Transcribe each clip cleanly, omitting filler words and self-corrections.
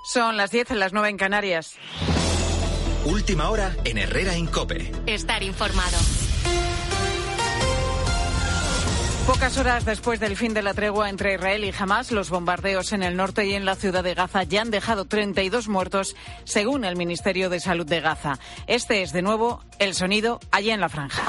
Son las 10, las 9 en Canarias. Última hora en Herrera en COPE. Estar informado. Pocas horas después del fin de la tregua entre Israel y Hamás, los bombardeos en el norte y en la ciudad de Gaza ya han dejado 32 muertos, según el Ministerio de Salud de Gaza. Este es, de nuevo, el sonido allá en la franja.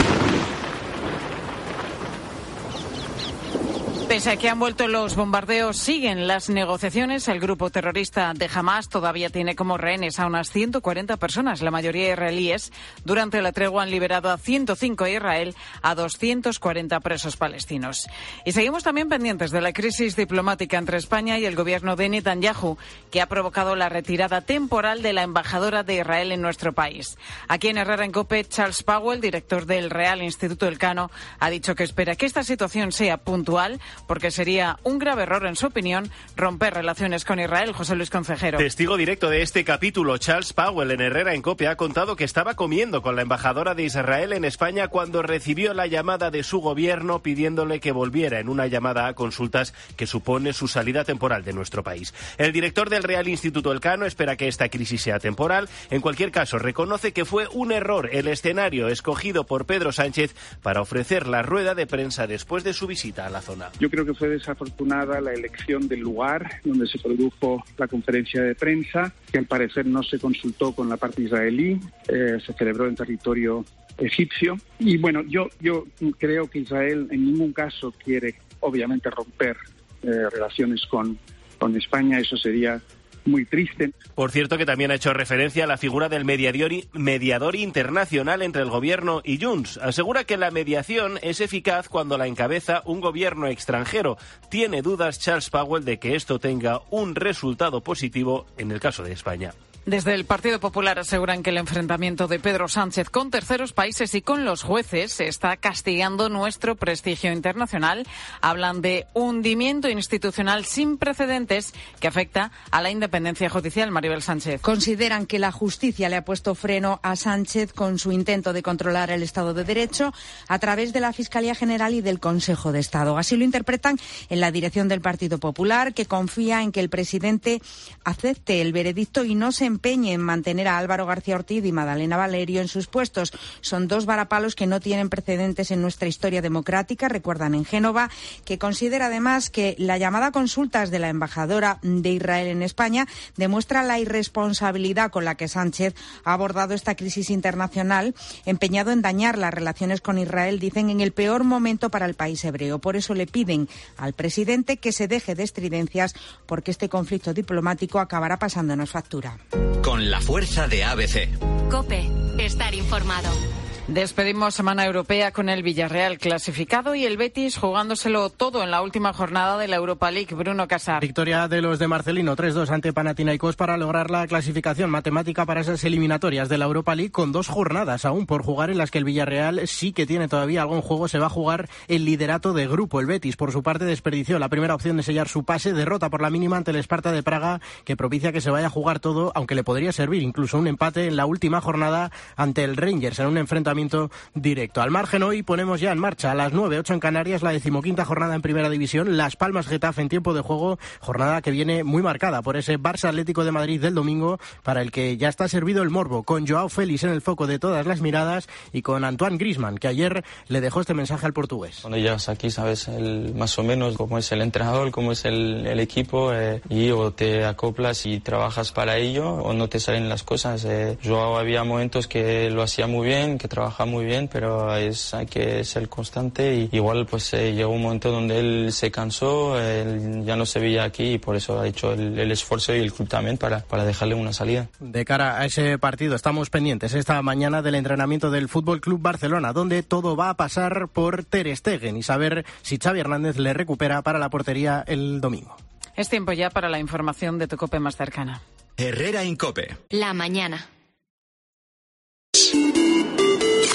Pese a que han vuelto los bombardeos, siguen las negociaciones. El grupo terrorista de Hamás todavía tiene como rehenes a unas 140 personas, la mayoría israelíes. Durante la tregua han liberado a 105 de Israel, a 240 presos palestinos. Y seguimos también pendientes de la crisis diplomática entre España y el gobierno de Netanyahu, que ha provocado la retirada temporal de la embajadora de Israel en nuestro país. Aquí en Herrera en COPE, Charles Powell, director del Real Instituto Elcano, ha dicho que espera que esta situación sea puntual, porque sería un grave error, en su opinión, romper relaciones con Israel. José Luis Concejero. Testigo directo de este capítulo, Charles Powell, en Herrera en COPE, ha contado que estaba comiendo con la embajadora de Israel en España cuando recibió la llamada de su gobierno pidiéndole que volviera en una llamada a consultas que supone su salida temporal de nuestro país. El director del Real Instituto Elcano espera que esta crisis sea temporal. En cualquier caso, reconoce que fue un error el escenario escogido por Pedro Sánchez para ofrecer la rueda de prensa después de su visita a la zona. Yo creo que fue desafortunada la elección del lugar donde se produjo la conferencia de prensa, que al parecer no se consultó con la parte israelí, se celebró en territorio egipcio. Y bueno, yo creo que Israel en ningún caso quiere, obviamente, romper relaciones con España. Eso sería muy triste. Por cierto, que también ha hecho referencia a la figura del mediador internacional entre el gobierno y Junts. Asegura que la mediación es eficaz cuando la encabeza un gobierno extranjero. Tiene dudas Charles Powell de que esto tenga un resultado positivo en el caso de España. Desde el Partido Popular aseguran que el enfrentamiento de Pedro Sánchez con terceros países y con los jueces está castigando nuestro prestigio internacional. Hablan de hundimiento institucional sin precedentes que afecta a la independencia judicial. Maribel Sánchez. Consideran que la justicia le ha puesto freno a Sánchez con su intento de controlar el Estado de Derecho a través de la Fiscalía General y del Consejo de Estado. Así lo interpretan en la dirección del Partido Popular, que confía en que el presidente acepte el veredicto y no se empeñe en mantener a Álvaro García Ortiz y Madalena Valerio en sus puestos. Son dos varapalos que no tienen precedentes en nuestra historia democrática, recuerdan en Génova, que considera además que la llamada a consultas de la embajadora de Israel en España demuestra la irresponsabilidad con la que Sánchez ha abordado esta crisis internacional, empeñado en dañar las relaciones con Israel, dicen, en el peor momento para el país hebreo. Por eso le piden al presidente que se deje de estridencias, porque este conflicto diplomático acabará pasándonos factura. Con la fuerza de ABC. COPE. Estar informado. Despedimos Semana Europea con el Villarreal clasificado y el Betis jugándoselo todo en la última jornada de la Europa League. Bruno Casar. Victoria de los de Marcelino 3-2 ante Panathinaikos para lograr la clasificación matemática para esas eliminatorias de la Europa League, con 2 jornadas aún por jugar en las que el Villarreal sí que tiene todavía algún juego. Se va a jugar el liderato de grupo. El Betis, por su parte, desperdició la primera opción de sellar su pase. Derrota por la mínima ante el Sparta de Praga, que propicia que se vaya a jugar todo, aunque le podría servir incluso un empate en la última jornada ante el Rangers en un enfrentamiento directo. Al margen, hoy ponemos ya en marcha a las 9:08 en Canarias la 15ª jornada en Primera División, Las Palmas Getafe en tiempo de juego, jornada que viene muy marcada por ese Barça Atlético de Madrid del domingo, para el que ya está servido el morbo, con Joao Félix en el foco de todas las miradas y con Antoine Griezmann, que ayer le dejó este mensaje al portugués. Cuando llegas aquí sabes más o menos cómo es el entrenador, cómo es el equipo, y o te acoplas y trabajas para ello o no te salen las cosas. Joao había momentos que lo hacía muy bien, que trabajaba muy bien, pero hay que ser constante, y igual pues llegó un momento donde él se cansó, él ya no se veía aquí y por eso ha hecho el esfuerzo, y el club también, para dejarle una salida. De cara a ese partido estamos pendientes esta mañana del entrenamiento del Fútbol Club Barcelona, donde todo va a pasar por Ter Stegen y saber si Xavi Hernández le recupera para la portería el domingo. Es tiempo ya para la información de tu COPE más cercana. Herrera en COPE. La mañana.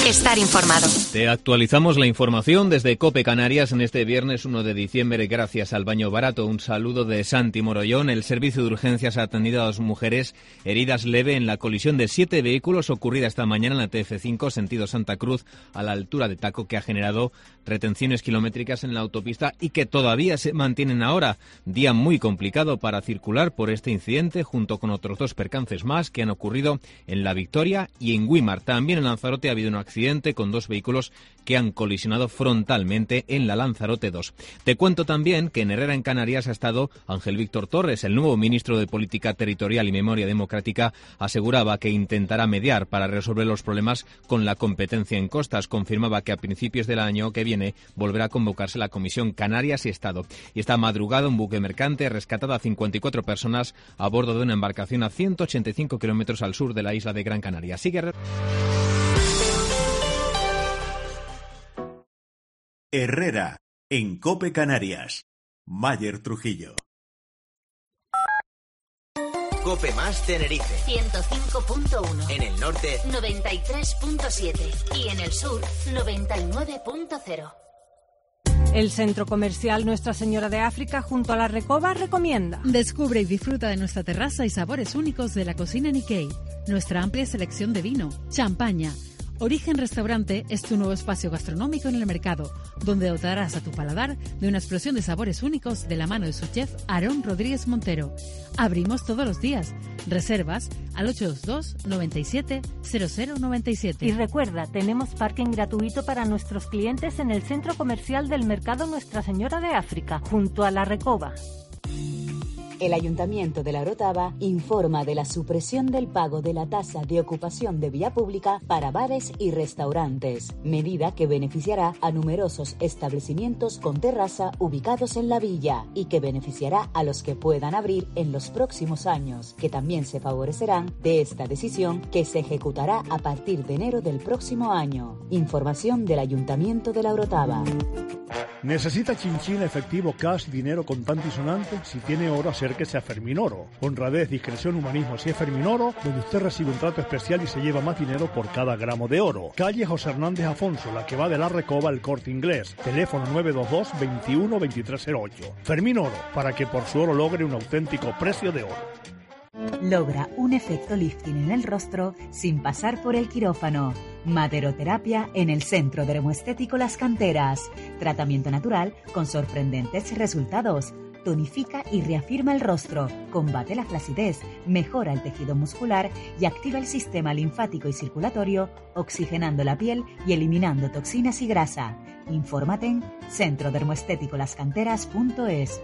estar informado. Te actualizamos la información desde COPE Canarias en este viernes 1 de diciembre gracias al baño barato. Un saludo de Santi Morollón. El servicio de urgencias ha atendido a 2 mujeres heridas leve en la colisión de 7 vehículos ocurrida esta mañana en la TF5 sentido Santa Cruz a la altura de Taco, que ha generado retenciones kilométricas en la autopista y que todavía se mantienen ahora. Día muy complicado para circular por este incidente junto con otros 2 percances más que han ocurrido en La Victoria y en Güímar. También en Lanzarote ha habido un accidente con 2 vehículos que han colisionado frontalmente en la Lanzarote 2. Te cuento también que en Herrera en Canarias ha estado Ángel Víctor Torres, el nuevo ministro de Política Territorial y Memoria Democrática. Aseguraba que intentará mediar para resolver los problemas con la competencia en costas. Confirmaba que a principios del año que viene volverá a convocarse la Comisión Canarias y Estado. Y esta madrugada un buque mercante ha rescatado a 54 personas a bordo de una embarcación a 185 kilómetros al sur de la isla de Gran Canaria. Sigue Herrera, en COPE Canarias. Mayer Trujillo. COPE más Tenerife. 105.1. En el norte, 93.7. Y en el sur, 99.0. El centro comercial Nuestra Señora de África junto a la Recoba recomienda. Descubre y disfruta de nuestra terraza y sabores únicos de la cocina Nikkei. Nuestra amplia selección de vino, champaña. Origen Restaurante es tu nuevo espacio gastronómico en el mercado, donde dotarás a tu paladar de una explosión de sabores únicos de la mano de su chef Aarón Rodríguez Montero. Abrimos todos los días. Reservas al 822 97 0097. Y recuerda, tenemos parking gratuito para nuestros clientes en el centro comercial del mercado Nuestra Señora de África, junto a la Recoba. El Ayuntamiento de La Orotava informa de la supresión del pago de la tasa de ocupación de vía pública para bares y restaurantes, medida que beneficiará a numerosos establecimientos con terraza ubicados en la villa y que beneficiará a los que puedan abrir en los próximos años, que también se favorecerán de esta decisión que se ejecutará a partir de enero del próximo año. Información del Ayuntamiento de La Orotava. ¿Necesita chinchín, efectivo, cash, dinero contante y sonante? Si tiene oro, acérquese a Ferminoro. Honradez, discreción, humanismo. Si es Ferminoro, donde usted recibe un trato especial y se lleva más dinero por cada gramo de oro. Calle José Hernández Afonso, la que va de la Recoba al Corte Inglés. Teléfono 922 21 2308. Ferminoro, para que por su oro logre un auténtico precio de oro. Logra un efecto lifting en el rostro sin pasar por el quirófano. Maderoterapia en el Centro Dermoestético Las Canteras. Tratamiento natural con sorprendentes resultados. Tonifica y reafirma el rostro, combate la flacidez, mejora el tejido muscular y activa el sistema linfático y circulatorio, oxigenando la piel y eliminando toxinas y grasa. Infórmate en centrodermoestéticolascanteras.es.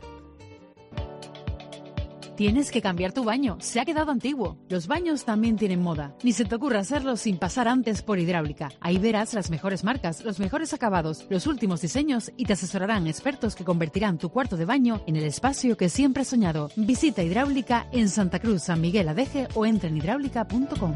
Tienes que cambiar tu baño, se ha quedado antiguo. Los baños también tienen moda. Ni se te ocurra hacerlo sin pasar antes por Hidráulica. Ahí verás las mejores marcas, los mejores acabados, los últimos diseños y te asesorarán expertos que convertirán tu cuarto de baño en el espacio que siempre has soñado. Visita Hidráulica en Santa Cruz, San Miguel Adeje o entra en hidráulica.com.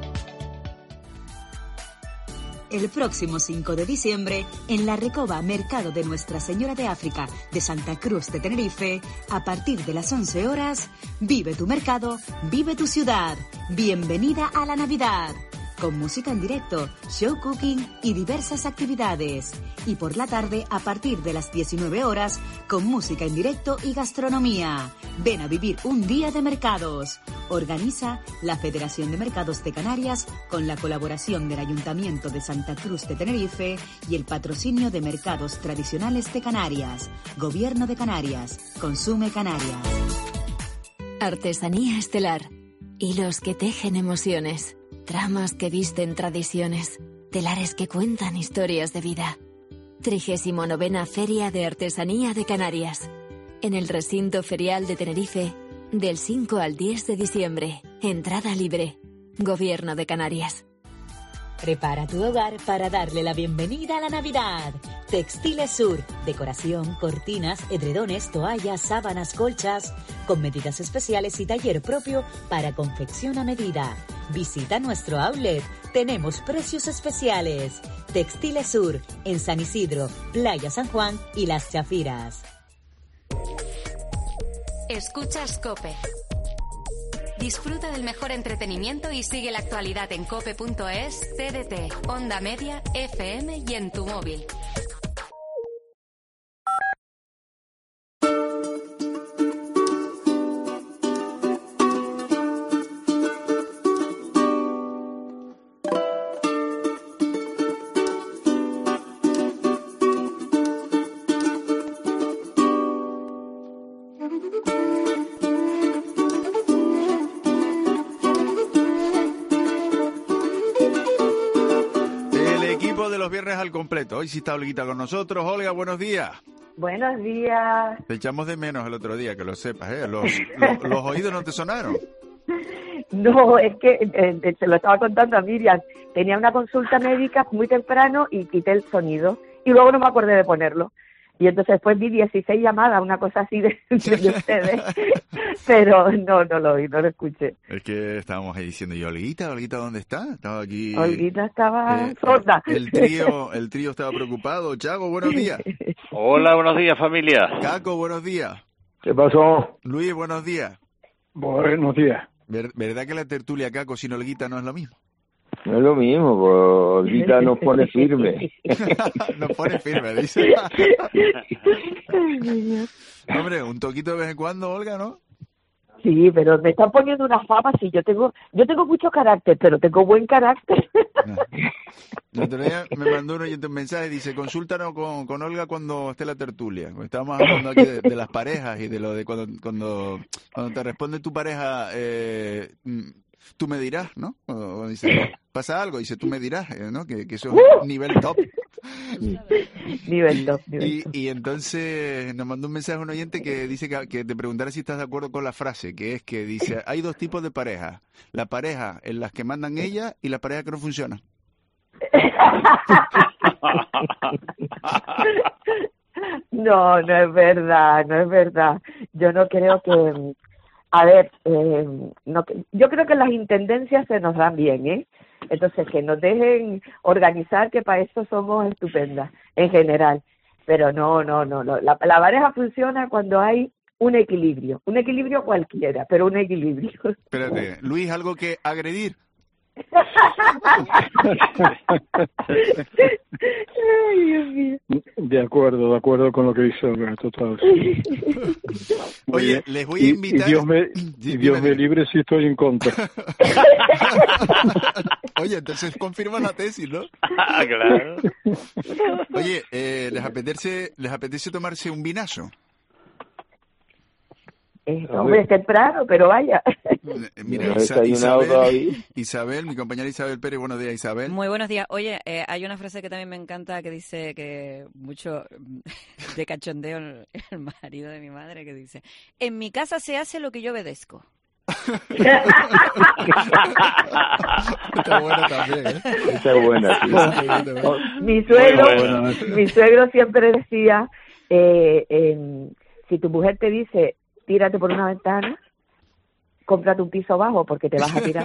El próximo 5 de diciembre, en la Recoba Mercado de Nuestra Señora de África de Santa Cruz de Tenerife, a partir de las 11 horas, vive tu mercado, vive tu ciudad. Bienvenida a la Navidad. Con música en directo, show cooking y diversas actividades. Y por la tarde, a partir de las 19 horas, con música en directo y gastronomía. Ven a vivir un día de mercados. Organiza la Federación de Mercados de Canarias con la colaboración del Ayuntamiento de Santa Cruz de Tenerife y el patrocinio de Mercados Tradicionales de Canarias. Gobierno de Canarias. Consume Canarias. Artesanía estelar. Hilos que tejen emociones. Tramas que visten tradiciones, telares que cuentan historias de vida. 39ª Feria de Artesanía de Canarias. En el recinto ferial de Tenerife, del 5 al 10 de diciembre. Entrada libre. Gobierno de Canarias. Prepara tu hogar para darle la bienvenida a la Navidad. Textiles Sur, decoración, cortinas, edredones, toallas, sábanas, colchas, con medidas especiales y taller propio para confección a medida. Visita nuestro outlet, tenemos precios especiales. Textiles Sur, en San Isidro, Playa San Juan y Las Chafiras. Escuchas COPE. Disfruta del mejor entretenimiento y sigue la actualidad en cope.es, TDT, Onda Media, FM y en tu móvil. Al completo. Hoy sí está Olguita con nosotros. Olga, buenos días. Buenos días. Te echamos de menos el otro día, que lo sepas, ¿eh? ¿Los oídos no te sonaron? No, es que se lo estaba contando a Miriam. Tenía una consulta médica muy temprano y quité el sonido. Y luego no me acordé de ponerlo. Y entonces después vi 16 llamadas, una cosa así de ustedes. Pero no lo oí, no lo escuché. Es que estábamos ahí diciendo, ¿y Olguita dónde está? Estaba aquí. Olguita estaba sorda. El trío estaba preocupado. Chago, buenos días. Hola, buenos días, familia. Caco, buenos días. ¿Qué pasó? Luis, buenos días. Buenos días. ¿Verdad que la tertulia Caco sin Olguita no es lo mismo? No es lo mismo, pues Olguita nos pone firme. Nos pone firme, dice. Hombre, un toquito de vez en cuando, Olga, ¿no? Sí, pero me están poniendo una fama, sí, yo tengo mucho carácter, pero tengo buen carácter. El otro día me mandó un oyente un mensaje, dice, consúltanos con Olga cuando esté la tertulia. Estábamos hablando aquí de las parejas y de lo de cuando te responde tu pareja, tú me dirás, ¿no? O dice, pasa algo, dice, tú me dirás, ¿no? Que eso es nivel top. Nivel top. Y entonces nos mandó un mensaje un oyente que dice que te preguntara si estás de acuerdo con la frase, que es que dice, hay dos tipos de pareja. La pareja en las que mandan ella y la pareja que no funciona. No es verdad. Yo no creo que... A ver, yo creo que las intendencias se nos dan bien, ¿eh? Entonces, que nos dejen organizar, que para eso somos estupendas, en general. Pero no. La pareja funciona cuando hay un equilibrio cualquiera, pero un equilibrio. Espérate, Luis, ¿algo que agredir? Ay, Dios mío. De acuerdo con lo que dice Olga, total. Oye, les voy a invitar... Y Dios me libre si estoy en contra. Oye, entonces confirman la tesis, ¿no? Claro. Oye, ¿les apetece tomarse un vinazo? Hombre, es temprano, pero vaya. Mira, Isabel, mi compañera Isabel Pérez, buenos días, Isabel. Muy buenos días. Oye, hay una frase que también me encanta que dice que mucho de cachondeo el marido de mi madre, que dice, en mi casa se hace lo que yo obedezco. Está buena también, ¿eh? Está buena, sí. Mi suegro siempre decía, si tu mujer te dice, tírate por una ventana, cómprate un piso bajo porque te vas a tirar.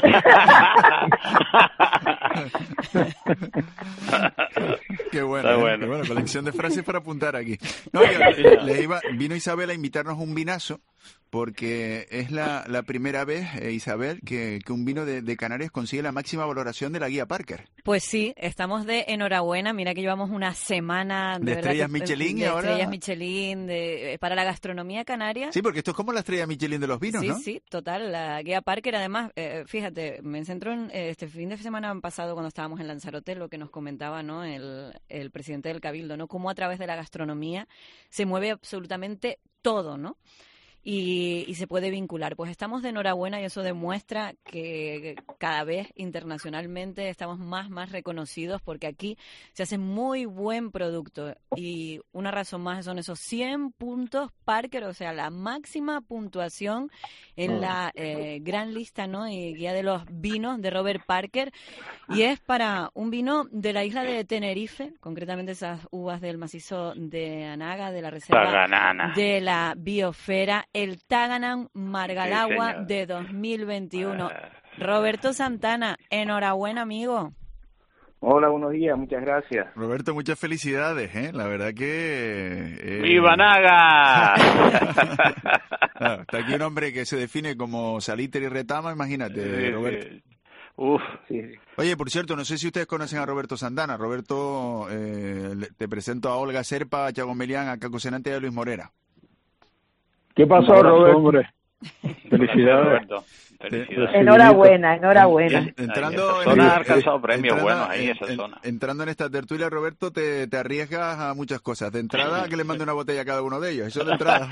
Qué bueno, qué bueno, colección de frases para apuntar aquí. No, vino Isabel a invitarnos un vinazo, porque es la primera vez, Isabel, que un vino de Canarias consigue la máxima valoración de la guía Parker. Pues sí, estamos de enhorabuena. Mira que llevamos una semana de estrellas Michelin y ahora... estrellas Michelin para la gastronomía canaria. Sí, porque esto es como la estrella Michelin de los vinos, sí, ¿no? Sí, total. La guía Parker, además, fíjate, me centro en este fin de semana pasado cuando estábamos en Lanzarote, lo que nos comentaba, ¿no? El presidente del Cabildo, ¿no? Cómo a través de la gastronomía se mueve absolutamente todo, ¿no? Y se puede vincular. Pues estamos de enhorabuena y eso demuestra que cada vez internacionalmente estamos más reconocidos porque aquí se hace muy buen producto. Y una razón más son esos 100 puntos Parker, o sea, la máxima puntuación en la gran lista, ¿no? Y guía de los vinos de Robert Parker. Y es para un vino de la isla de Tenerife, concretamente esas uvas del macizo de Anaga, de la reserva Taganana, de la biosfera, el Taganan Margalagua de 2021. Roberto Santana, enhorabuena, amigo. Hola, buenos días, muchas gracias. Roberto, muchas felicidades, ¿eh? La verdad que... ¡Viva Naga! Claro, está aquí un hombre que se define como Salitre y Retama, imagínate, Roberto. Uf. Sí. Oye, por cierto, no sé si ustedes conocen a Roberto Sandana. Roberto, te presento a Olga Serpa, a Chago Melián, a Caco Senante y a Luis Morera. ¿Qué pasó, Roberto? Hombre. Felicidades, Roberto. Felicidades. Enhorabuena. Entrando esa zona ha alcanzado premios buenos ahí, esa zona. Entrando en esta tertulia, Roberto, te arriesgas a muchas cosas. De entrada, que le mande una botella a cada uno de ellos. Eso de entrada.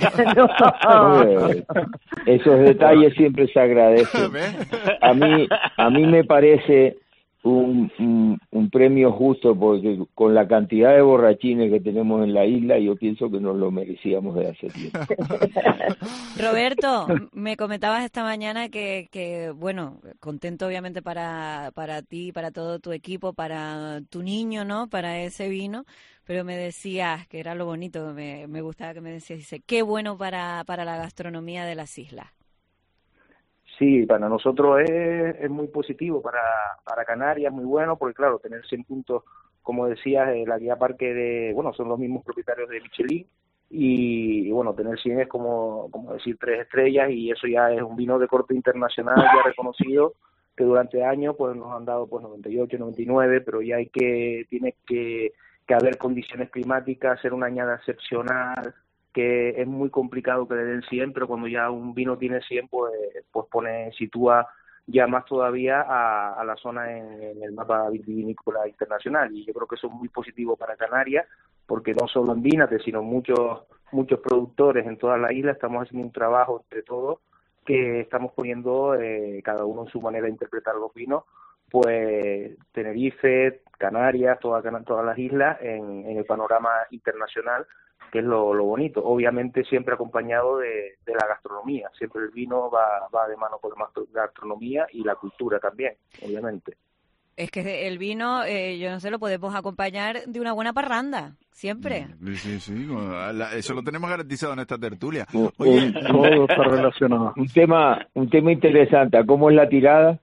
Esos detalles siempre se agradecen. A mí me parece un premio justo, porque con la cantidad de borrachines que tenemos en la isla, yo pienso que nos lo merecíamos de hace tiempo. Roberto, me comentabas esta mañana que bueno, contento obviamente para ti, para todo tu equipo, para tu niño, ¿no? Para ese vino, pero me decías que era lo bonito, me gustaba que me decías, dice, qué bueno para la gastronomía de las islas. Sí, para nosotros es muy positivo, para Canarias muy bueno, porque claro, tener 100 puntos, como decías, la guía parque son los mismos propietarios de Michelin, y bueno, tener 100 es como decir 3 estrellas, y eso ya es un vino de corte internacional ya reconocido, que durante años pues nos han dado pues 98, 99, pero ya tiene que haber condiciones climáticas, ser una añada excepcional, que es muy complicado que le den 100, pero cuando ya un vino tiene 100, pues sitúa ya más todavía a la zona en el mapa vitivinícola internacional, y yo creo que eso es muy positivo para Canarias, porque no solo en Vínate, sino muchos productores en toda la isla estamos haciendo un trabajo entre todos, que estamos poniendo cada uno en su manera de interpretar los vinos, pues Tenerife, Canarias, todas las islas en el panorama internacional, que es lo bonito, obviamente siempre acompañado de la gastronomía, siempre el vino va de mano con la gastronomía y la cultura también, obviamente. Es que el vino, yo no sé, lo podemos acompañar de una buena parranda, siempre. Sí, eso lo tenemos garantizado en esta tertulia. Oye, todo está relacionado. Un tema interesante, ¿a cómo es la tirada?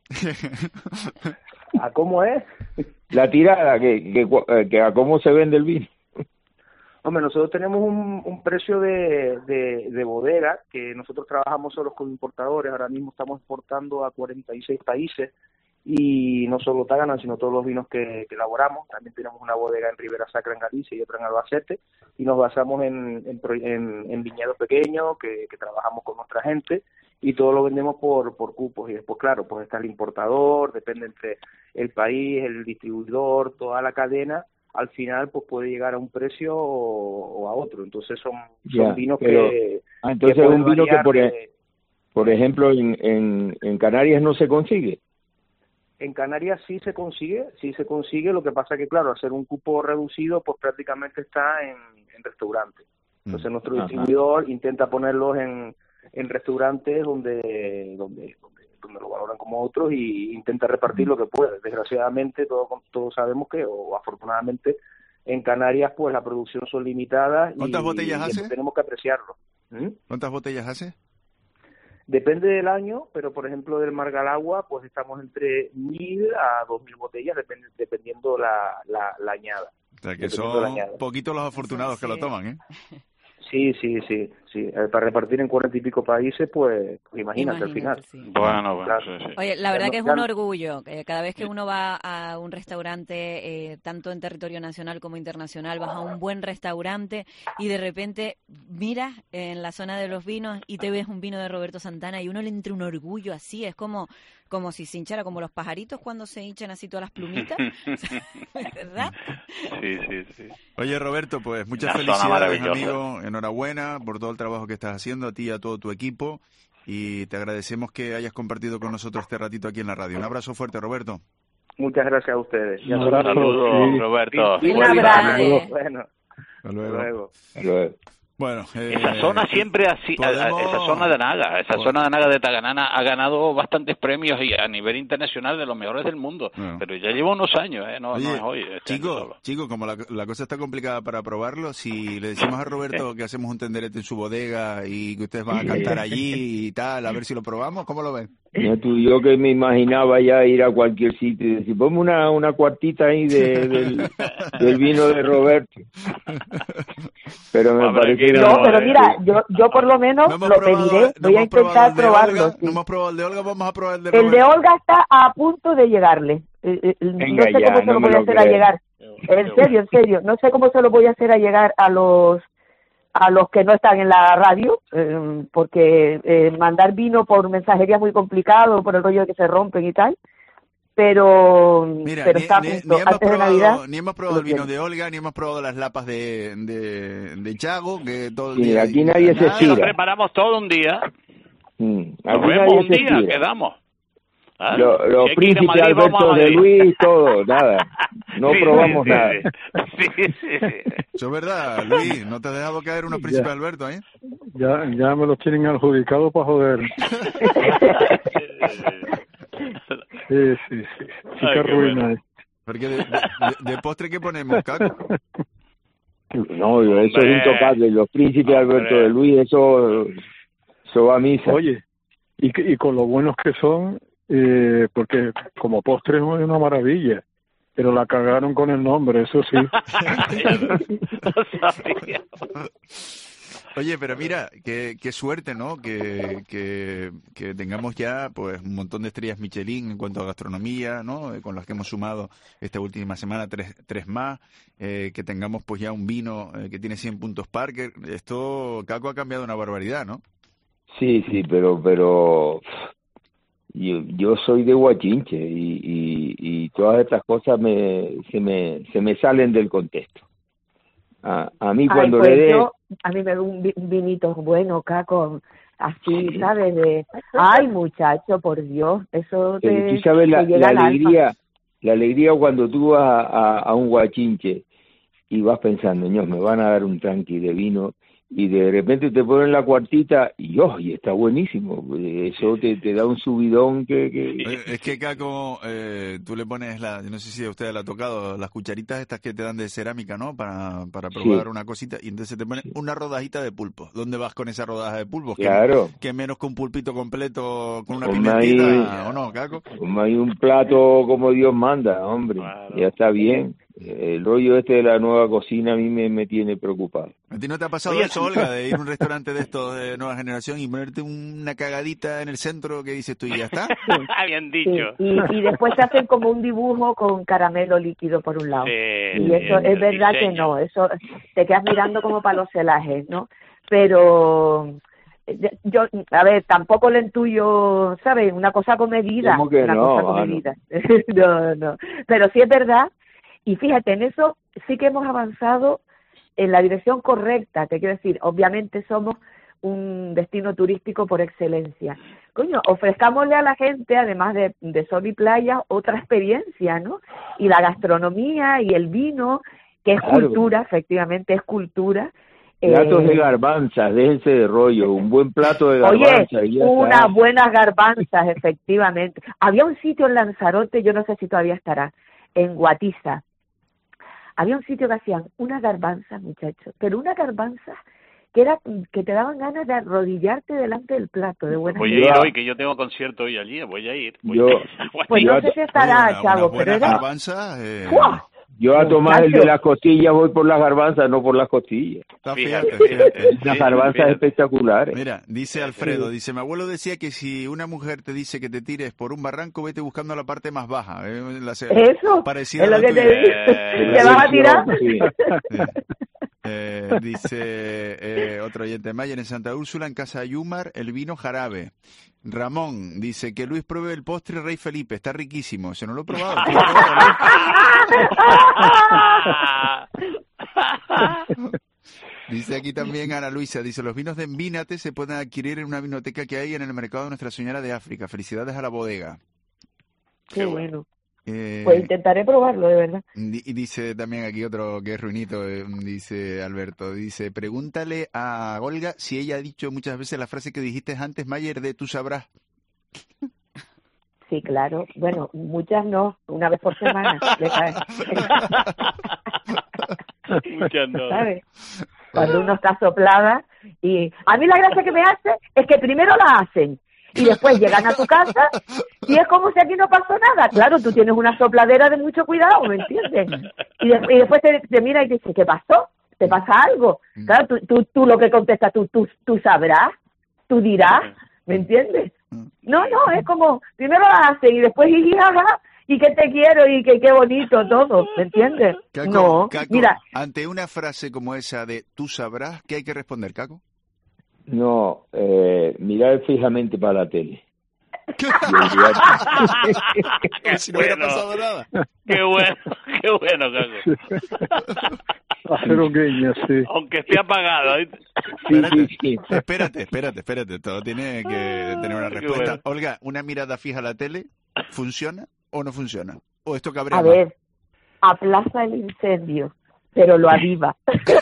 ¿A cómo es? La tirada, que a cómo se vende el vino. Hombre, nosotros tenemos un precio de bodega, que nosotros trabajamos solo con importadores, ahora mismo estamos exportando a 46 países, y no solo Tagana, sino todos los vinos que elaboramos. También tenemos una bodega en Ribera Sacra, en Galicia, y otra en Albacete, y nos basamos en viñedos pequeños, que trabajamos con nuestra gente, y todo lo vendemos por cupos, y después, claro, pues está el importador, depende entre el país, el distribuidor, toda la cadena, al final pues puede llegar a un precio o a otro. Entonces son vinos que... entonces es un vino que, por ejemplo, en Canarias no se consigue. En Canarias sí se consigue, lo que pasa que, claro, al ser un cupo reducido, pues prácticamente está en restaurantes. Entonces nuestro distribuidor intenta ponerlos en restaurantes donde lo valoran como otros, y intenta repartir lo que puede. Desgraciadamente todos sabemos que, o afortunadamente, en Canarias pues las producciones son limitadas. ¿Cuántas botellas hace? Tenemos que apreciarlo. ¿Cuántas botellas hace? Depende del año, pero por ejemplo del Margalagua pues estamos entre 1.000 a 2.000 botellas, dependiendo la añada. O sea que son poquitos los afortunados que lo toman, ¿eh? Sí. Para repartir en 40 y pico países, pues imagínate al final. Sí. Bueno, claro. Sí. Oye, la verdad que es un orgullo. Cada vez que uno va a un restaurante, tanto en territorio nacional como internacional, vas a un buen restaurante y de repente miras en la zona de los vinos y te ves un vino de Roberto Santana y uno le entra un orgullo así. Es como si se hinchara, como los pajaritos cuando se hinchan así todas las plumitas. ¿Verdad? Sí. Oye, Roberto, pues muchas felicidades, amigo. Enhorabuena por todo el trabajo que estás haciendo, a ti y a todo tu equipo. Y te agradecemos que hayas compartido con nosotros este ratito aquí en la radio. Un abrazo fuerte, Roberto. Muchas gracias a ustedes. Un abrazo, Roberto. Un abrazo. Bueno, hasta luego. Bueno, esa zona siempre así, esa zona de Naga, zona de Naga de Taganana ha ganado bastantes premios y a nivel internacional de los mejores del mundo, pero ya lleva unos años, no es hoy. Chicos, como la cosa está complicada para probarlo, si le decimos a Roberto que hacemos un tenderete en su bodega y que ustedes van a cantar allí y tal, a ver si lo probamos, ¿cómo lo ven? Ya tú, yo que me imaginaba ya ir a cualquier sitio y decir, ponme una cuartita ahí del vino de Roberto. Pero me parece... No, pero mira, yo por lo menos lo pediré, voy a intentar probarlo. No hemos probado el de Olga, vamos a probar el de Roberto. El de Olga está a punto de llegarle. Venga, no sé cómo se lo voy a hacer a llegar. En serio, no sé cómo se lo voy a hacer a llegar a los que no están en la radio, porque mandar vino por mensajería es muy complicado, por el rollo de que se rompen y tal, pero está a punto, antes de Navidad. Ni hemos probado el vino de Olga, ni hemos probado las lapas de Chago, que todo el sí, día... aquí nadie se estira. Nos preparamos todo un día, nos vemos un día, quedamos. Los príncipes Alberto de Luis, todo, nada. No probamos nada. Sí. Eso es verdad, Luis, ¿no te has dejado caer unos príncipes Alberto ahí? Ya me los tienen adjudicados para joder. Sí. Qué ruina es. Porque de postre, ¿qué ponemos, Caco? No, eso es intocable. Los príncipes Alberto de Luis, eso va a misa. Oye, y con lo buenos que son... porque como postre es una maravilla, pero la cagaron con el nombre, eso sí. Oye, pero mira, qué suerte, ¿no? Que tengamos ya pues un montón de estrellas Michelin en cuanto a gastronomía, ¿no? Con las que hemos sumado esta última semana tres más, que tengamos pues ya un vino que tiene 100 puntos Parker. Esto, Caco, ha cambiado una barbaridad, ¿no? Sí, pero yo soy de Guachinche y todas estas cosas se me salen del contexto. A mí cuando pues a mí me da un vinito bueno, Caco, así, ¿sabes? Ay, muchacho, por Dios, eso te... Tú sabes la alegría cuando tú vas a un Guachinche y vas pensando, Dios, me van a dar un tranqui de vino, y de repente te ponen la cuartita y está buenísimo. Eso te da un subidón que... Es que, Caco, tú le pones yo no sé si a ustedes le ha tocado, las cucharitas estas que te dan de cerámica, ¿no? Para probar una cosita, y entonces te ponen una rodajita de pulpo. ¿Dónde vas con esa rodaja de pulpo? Claro. Que menos que un pulpito completo con una pimentita, ¿o no, Caco? Como hay un plato como Dios manda, hombre, claro. Ya está bien. El rollo de la nueva cocina a mí me tiene preocupado. ¿A ti no te ha pasado eso, Olga, de ir a un restaurante de estos de nueva generación y ponerte una cagadita en el centro que dices tú y ya está? Bien dicho. Sí. Y después te hacen como un dibujo con caramelo líquido por un lado. Y eso es verdad que no, eso te quedas mirando como para los celajes, ¿no? Pero... yo, a ver, tampoco le intuyo, ¿sabes? Una cosa comedida. ¿Cómo que una no? cosa comedida. No. Pero sí es verdad. Y fíjate, en eso sí que hemos avanzado en la dirección correcta, que quiero decir, obviamente somos un destino turístico por excelencia. Coño, ofrezcámosle a la gente, además de sol y playa, otra experiencia, ¿no? Y la gastronomía y el vino, que es cultura, efectivamente es cultura. Platos de garbanzas, déjense de rollo, un buen plato de garbanzas. Oye, unas buenas garbanzas, efectivamente. Había un sitio en Lanzarote, yo no sé si todavía estará, en Guatiza. Había un sitio que hacían unas garbanzas, muchachos, pero unas garbanzas que te daban ganas de arrodillarte delante del plato. De buena voy a ir hoy, que yo tengo concierto hoy allí, voy a ir. Pues no sé si estará, Chavo, pero era... garbanza, Yo a tomar el de las costillas voy por las garbanzas, no por las costillas. Fíjate. Las garbanzas espectaculares. Mira, dice Alfredo, dice, mi abuelo decía que si una mujer te dice que te tires por un barranco, vete buscando la parte más baja. Eso, parecida es lo que te digo. ¿Te vas a tirar? Dice otro oyente, Mayer, en Santa Úrsula, en Casa Yumar, el vino jarabe. Ramón dice que Luis pruebe el postre Rey Felipe, está riquísimo. Se no lo he probado. Dice aquí también Ana Luisa, dice, los vinos de Envínate se pueden adquirir en una vinoteca que hay en el mercado de Nuestra Señora de África. Felicidades a la bodega. Qué bueno. Pues intentaré probarlo, de verdad. Y dice también aquí otro que es ruinito, dice Alberto, dice, pregúntale a Olga si ella ha dicho muchas veces la frase que dijiste antes, Mayer, de tú sabrás. Sí, claro. Bueno, muchas no, una vez por semana le cae. Muchas no. ¿Sabes? Cuando uno está soplada y... A mí la gracia que me hace es que primero la hacen y después llegan a tu casa y es como si aquí no pasó nada. Claro, tú tienes una sopladera de mucho cuidado, ¿me entiendes? Y después te mira y te dice, ¿qué pasó? ¿Te pasa algo? Claro, tú lo que contestas, tú sabrás, tú dirás, ¿me entiendes? No, es como, primero lo haces y después jaja, y que te quiero y que qué bonito todo, ¿me entiendes? Caco, mira. Ante una frase como esa de tú sabrás, ¿qué hay que responder, Caco? No, mirar fijamente para la tele. Si no hubiera pasado nada. Qué bueno, Caco. Hacer un guiño, sí. Aunque esté apagado. Sí. Espérate, todo tiene que tener una respuesta. Bueno. Olga, ¿una mirada fija a la tele funciona o no funciona? ¿O esto cabrea A más? ver, aplaza el incendio, pero lo aviva.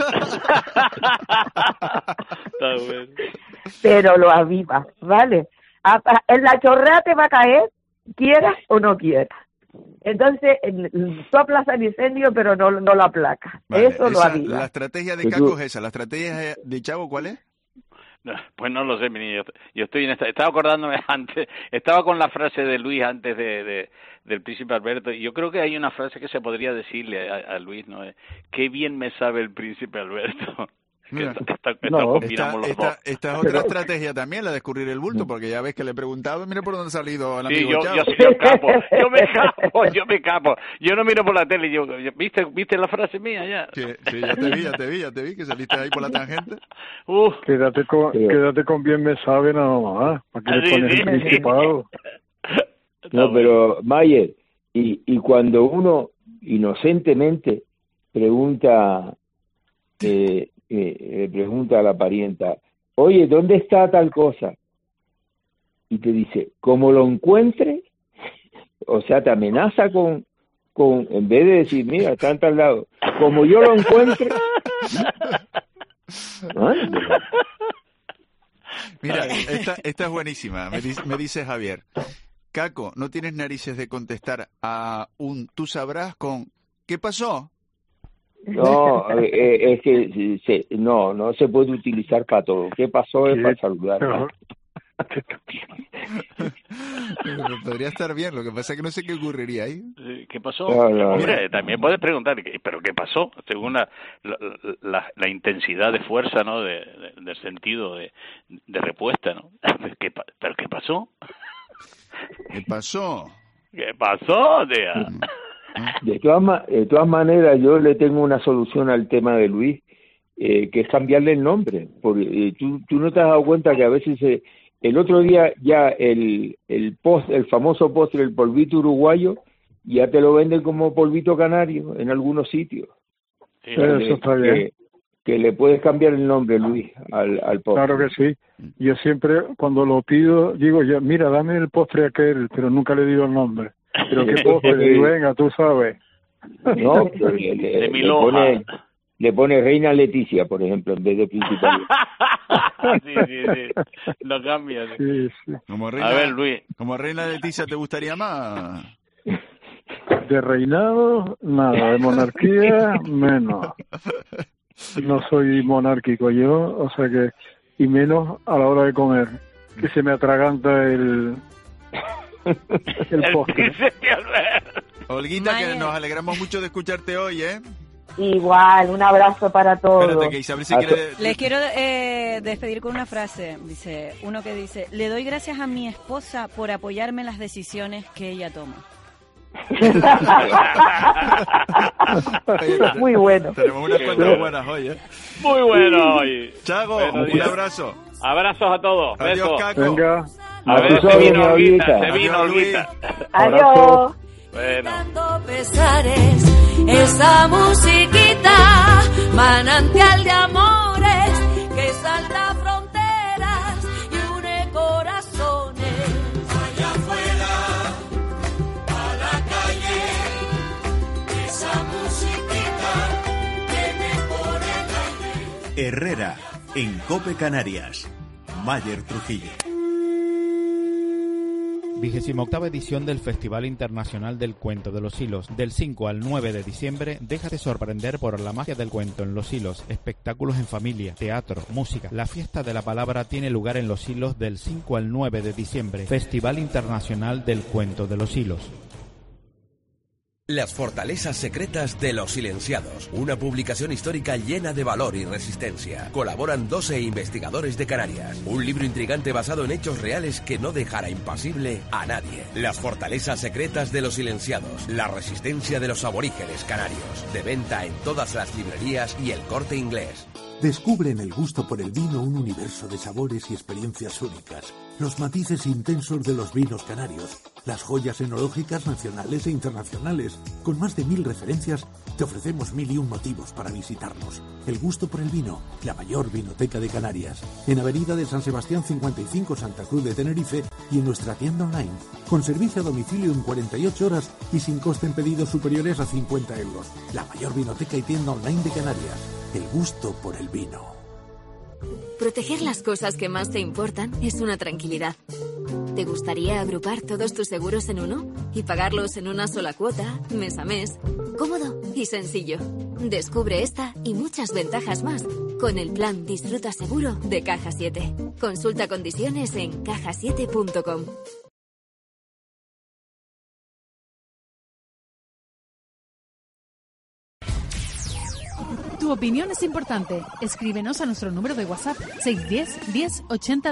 Está bueno. Pero lo aviva, ¿vale? En la chorrea te va a caer, quieras o no quieras. Entonces, tú aplazas el incendio, pero no lo aplacas. Vale, Eso lo aviva. La estrategia de Caco es esa. ¿La estrategia de Chavo cuál es? No, pues no lo sé, mi niño. Yo estoy estaba acordándome antes, estaba con la frase de Luis antes del príncipe Alberto, y yo creo que hay una frase que se podría decirle a Luis, ¿no? Qué bien me sabe el príncipe Alberto. Esta combinamos los dos. Esta es otra estrategia también, la de escurrir el bulto, porque ya ves que le he preguntado, mira por dónde ha salido el amigo Chavo. Yo me capo. Yo no miro por la tele. ¿Viste la frase mía ya? Sí, ya te vi, que saliste ahí por la tangente. Quédate con bien me sabe nada más, para que le pones el principado. No, pero Mayer, y cuando uno inocentemente pregunta a la parienta, oye, ¿dónde está tal cosa? Y te dice, como lo encuentre, o sea, te amenaza con en vez de decir, mira, está en tal lado, como yo lo encuentre. Mira, esta es buenísima, me dice Javier. Caco, no tienes narices de contestar a un tú sabrás con ¿qué pasó? No, es que no se puede utilizar para todo. ¿Qué pasó? Es para saludar. Podría estar bien, lo que pasa es que no sé qué ocurriría ahí. ¿Qué pasó? No. Hombre, también puedes preguntar, ¿pero qué pasó? Según la intensidad de fuerza, ¿no? Del sentido de respuesta, ¿no? ¿Pero qué pasó? ¿Qué pasó? ¿Qué pasó, tía? De todas maneras, yo le tengo una solución al tema de Luis, que es cambiarle el nombre. Porque tú no te has dado cuenta que a veces el otro día ya el famoso postre, el polvito uruguayo, ya te lo venden como polvito canario en algunos sitios. Sí, eso está bien. Que le puedes cambiar el nombre, Luis, al postre. Claro que sí. Yo siempre, cuando lo pido, digo, mira, dame el postre aquel, pero nunca le digo el nombre. Pero qué postre, venga, tú sabes. No, pero le pone Reina Leticia, por ejemplo, en vez de Principal. Sí. Lo cambia. Sí. A ver, Luis. ¿Como Reina Leticia te gustaría más? De reinado, nada. De monarquía, menos. No soy monárquico yo, o sea que... Y menos a la hora de comer, que se me atraganta el postre. Olguita, que nos alegramos mucho de escucharte hoy, ¿eh? Igual, un abrazo para todos. Espérate, que Isabel, si quiere... Les quiero despedir con una frase. Dice uno que dice: le doy gracias a mi esposa por apoyarme en las decisiones que ella toma. Muy bueno. Tenemos unas cuantas buenas hoy, ¿eh? Muy bueno hoy. Chago, un abrazo. Abrazos a todos. Adiós, Besos. Caco. Venga. A ver, se vino Olguita. Adiós. Bueno. Pesares, esa musiquita, manantial de amores, que salta fronteras y une corazones. Allá afuera, a la calle, esa musiquita viene por el aire. Herrera, en COPE Canarias. Mayer Trujillo. 28ª edición del Festival Internacional del Cuento de los Silos. Del 5 al 9 de diciembre, déjate sorprender por la magia del cuento en Los Silos. Espectáculos en familia, teatro, música. La fiesta de la palabra tiene lugar en Los Silos del 5 al 9 de diciembre. Festival Internacional del Cuento de los Silos. Las fortalezas secretas de los silenciados, una publicación histórica llena de valor y resistencia. Colaboran 12 investigadores de Canarias, un libro intrigante basado en hechos reales que no dejará impasible a nadie. Las fortalezas secretas de los silenciados, la resistencia de los aborígenes canarios, de venta en todas las librerías y El Corte Inglés. Descubre en el gusto por el vino un universo de sabores y experiencias únicas. Los matices intensos de los vinos canarios, las joyas enológicas nacionales e internacionales. Con más de 1000 referencias, te ofrecemos 1001 motivos para visitarnos. El gusto por el vino, la mayor vinoteca de Canarias. En Avenida de San Sebastián 55, Santa Cruz de Tenerife, y en nuestra tienda online. Con servicio a domicilio en 48 horas y sin coste en pedidos superiores a 50 euros. La mayor vinoteca y tienda online de Canarias. El gusto por el vino. Proteger las cosas que más te importan es una tranquilidad. ¿Te gustaría agrupar todos tus seguros en uno y pagarlos en una sola cuota, mes a mes? Cómodo y sencillo. Descubre esta y muchas ventajas más con el plan Disfruta Seguro de Caja 7. Consulta condiciones en cajasiete.com. Tu opinión es importante. Escríbenos a nuestro número de WhatsApp 610 10 80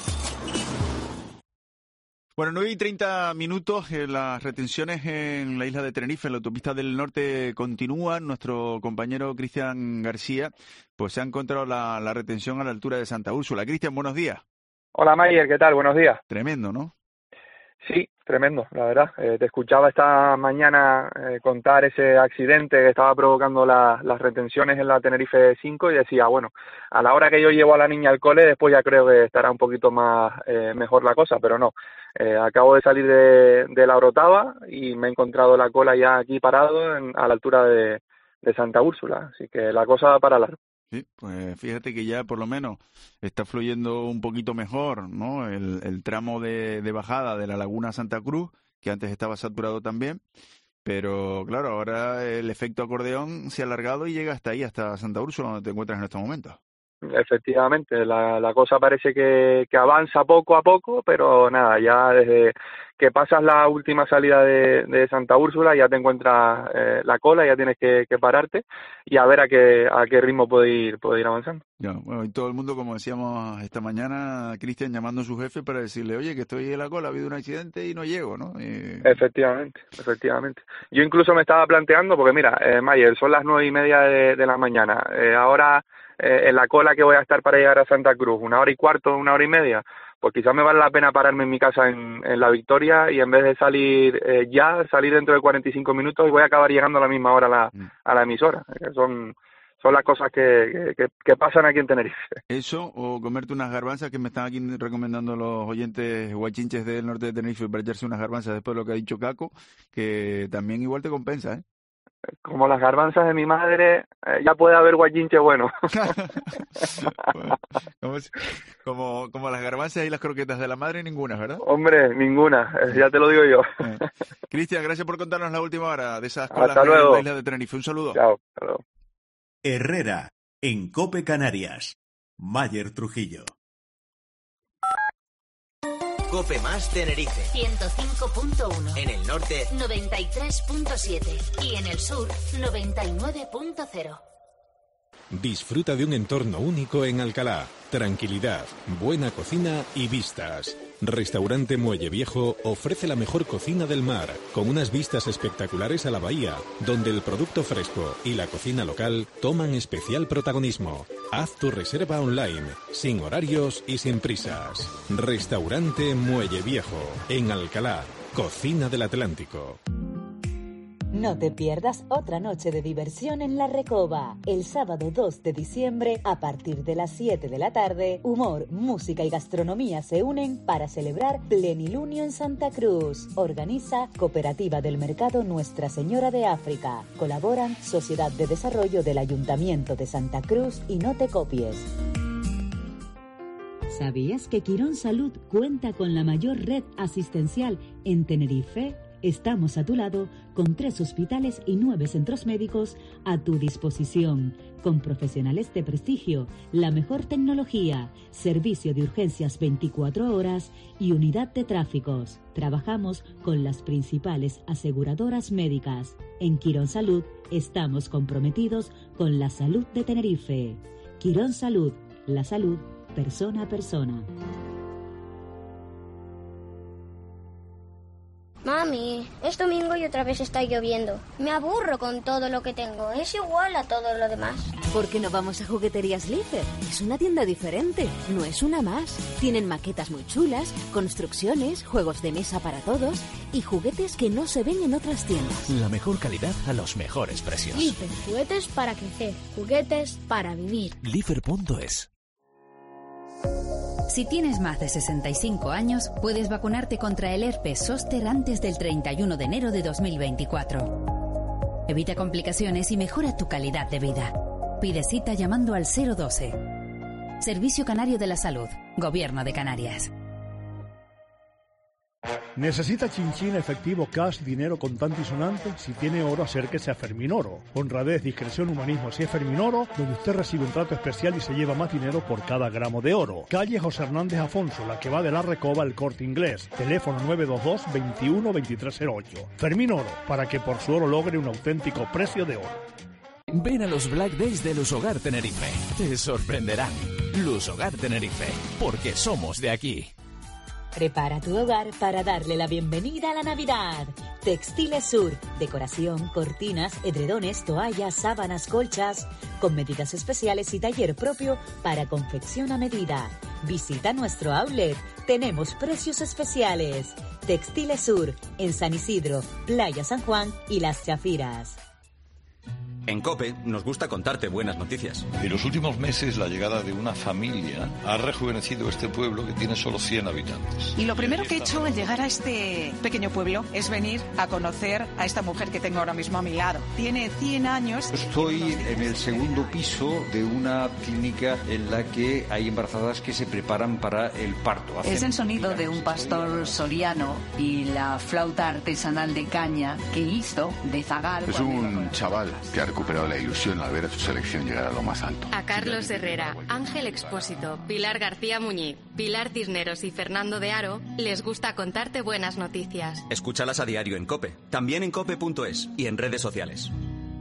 10. Bueno, 9:30. Las retenciones en la isla de Tenerife, en la autopista del norte, continúan. Nuestro compañero Cristian García, pues se ha encontrado la retención a la altura de Santa Úrsula. Cristian, buenos días. Hola, Mayer, ¿qué tal? Buenos días. Tremendo, ¿no? Sí, tremendo, la verdad. Te escuchaba esta mañana contar ese accidente que estaba provocando las retenciones en la Tenerife 5 y decía, bueno, a la hora que yo llevo a la niña al cole, después ya creo que estará un poquito más mejor la cosa, pero no. Acabo de salir de la Orotava y me he encontrado la cola ya aquí parado a la altura de Santa Úrsula, así que la cosa va para largo. Sí, pues fíjate que ya por lo menos está fluyendo un poquito mejor, ¿no? El tramo de bajada de la Laguna Santa Cruz, que antes estaba saturado también, pero claro, ahora el efecto acordeón se ha alargado y llega hasta ahí, hasta Santa Úrsula, donde te encuentras en estos momentos. Efectivamente, la cosa parece que avanza poco a poco, pero nada, ya desde que pasas la última salida de Santa Úrsula ya te encuentras la cola, ya tienes que pararte y a ver a qué ritmo puede ir avanzando. Ya, bueno, y todo el mundo, como decíamos esta mañana, Cristian llamando a su jefe para decirle, oye, que estoy en la cola, ha habido un accidente y no llego, ¿no? Efectivamente. Yo incluso me estaba planteando, porque mira, Mayer, son las 9:30 de la mañana, ahora en la cola que voy a estar para llegar a Santa Cruz, 1 hora y cuarto, 1 hora y media, pues quizás me vale la pena pararme en mi casa en La Victoria y en vez de salir salir dentro de 45 minutos y voy a acabar llegando a la misma hora a la emisora. Son las cosas que pasan aquí en Tenerife. Eso, o comerte unas garbanzas, que me están aquí recomendando los oyentes guachinches del norte de Tenerife para echarse unas garbanzas después de lo que ha dicho Caco, que también igual te compensa, ¿eh? Como las garbanzas de mi madre, ya puede haber guachinche bueno. como las garbanzas y las croquetas de la madre, ninguna, ¿verdad? Hombre, ninguna, ya te lo digo yo. Cristian, gracias por contarnos la última hora de esas colas Hasta luego. en la isla de Tenerife. Un saludo. Chao, hasta luego. Herrera, en COPE Canarias. Mayer Trujillo. COPE más Tenerife 105.1. En el norte 93.7 y en el sur 99.0. Disfruta de un entorno único en Alcalá. Tranquilidad, buena cocina y vistas. Restaurante Muelle Viejo ofrece la mejor cocina del mar, con unas vistas espectaculares a la bahía, donde el producto fresco y la cocina local toman especial protagonismo. Haz tu reserva online, sin horarios y sin prisas. Restaurante Muelle Viejo, en Alcalá, cocina del Atlántico. No te pierdas otra noche de diversión en La Recoba. El sábado 2 de diciembre, a partir de las 7 de la tarde, humor, música y gastronomía se unen para celebrar Plenilunio en Santa Cruz. Organiza Cooperativa del Mercado Nuestra Señora de África. Colaboran Sociedad de Desarrollo del Ayuntamiento de Santa Cruz y No Te Copies. ¿Sabías que Quirón Salud cuenta con la mayor red asistencial en Tenerife? Estamos a tu lado con 3 hospitales y 9 centros médicos a tu disposición, con profesionales de prestigio, la mejor tecnología, servicio de urgencias 24 horas y unidad de tráficos. Trabajamos con las principales aseguradoras médicas. En Quirón Salud estamos comprometidos con la salud de Tenerife. Quirón Salud, la salud persona a persona. Mami, es domingo y otra vez está lloviendo. Me aburro con todo lo que tengo. Es igual a todo lo demás. ¿Por qué no vamos a Jugueterías Lífer? Es una tienda diferente, no es una más. Tienen maquetas muy chulas, construcciones, juegos de mesa para todos y juguetes que no se ven en otras tiendas. La mejor calidad a los mejores precios. Lífer, juguetes para crecer, juguetes para vivir. Lífer.es. Si tienes más de 65 años, puedes vacunarte contra el herpes zóster antes del 31 de enero de 2024. Evita complicaciones y mejora tu calidad de vida. Pide cita llamando al 012. Servicio Canario de la Salud, Gobierno de Canarias. ¿Necesita chinchín efectivo, cash, dinero contante y sonante? Si tiene oro, acérquese a Ferminoro. Honradez, discreción, humanismo, si es Ferminoro, donde usted recibe un trato especial y se lleva más dinero por cada gramo de oro. Calle José Hernández Afonso, la que va de la Recoba al Corte Inglés. Teléfono 922 21 2308. Ferminoro, para que por su oro logre un auténtico precio de oro. Ven a los Black Days de Lushogar Tenerife. Te sorprenderán. Lushogar Tenerife, porque somos de aquí. Prepara tu hogar para darle la bienvenida a la Navidad. Textiles Sur, decoración, cortinas, edredones, toallas, sábanas, colchas, con medidas especiales y taller propio para confección a medida. Visita nuestro outlet, tenemos precios especiales. Textiles Sur, en San Isidro, Playa San Juan y Las Chafiras. En COPE nos gusta contarte buenas noticias. En los últimos meses, la llegada de una familia ha rejuvenecido este pueblo que tiene solo 100 habitantes. Y lo primero que he hecho al llegar a este pequeño pueblo es venir a conocer a esta mujer que tengo ahora mismo a mi lado. Tiene 100 años. Estoy en el segundo piso de una clínica en la que hay embarazadas que se preparan para el parto. Es el sonido de un pastor soriano y la flauta artesanal de caña que hizo de zagal. Es un chaval que ha recuperado la ilusión al ver a su selección llegar a lo más alto. A Carlos Herrera, Ángel Expósito, Pilar García Muñiz, Pilar Cisneros y Fernando de Aro les gusta contarte buenas noticias. Escúchalas a diario en COPE, también en cope.es y en redes sociales.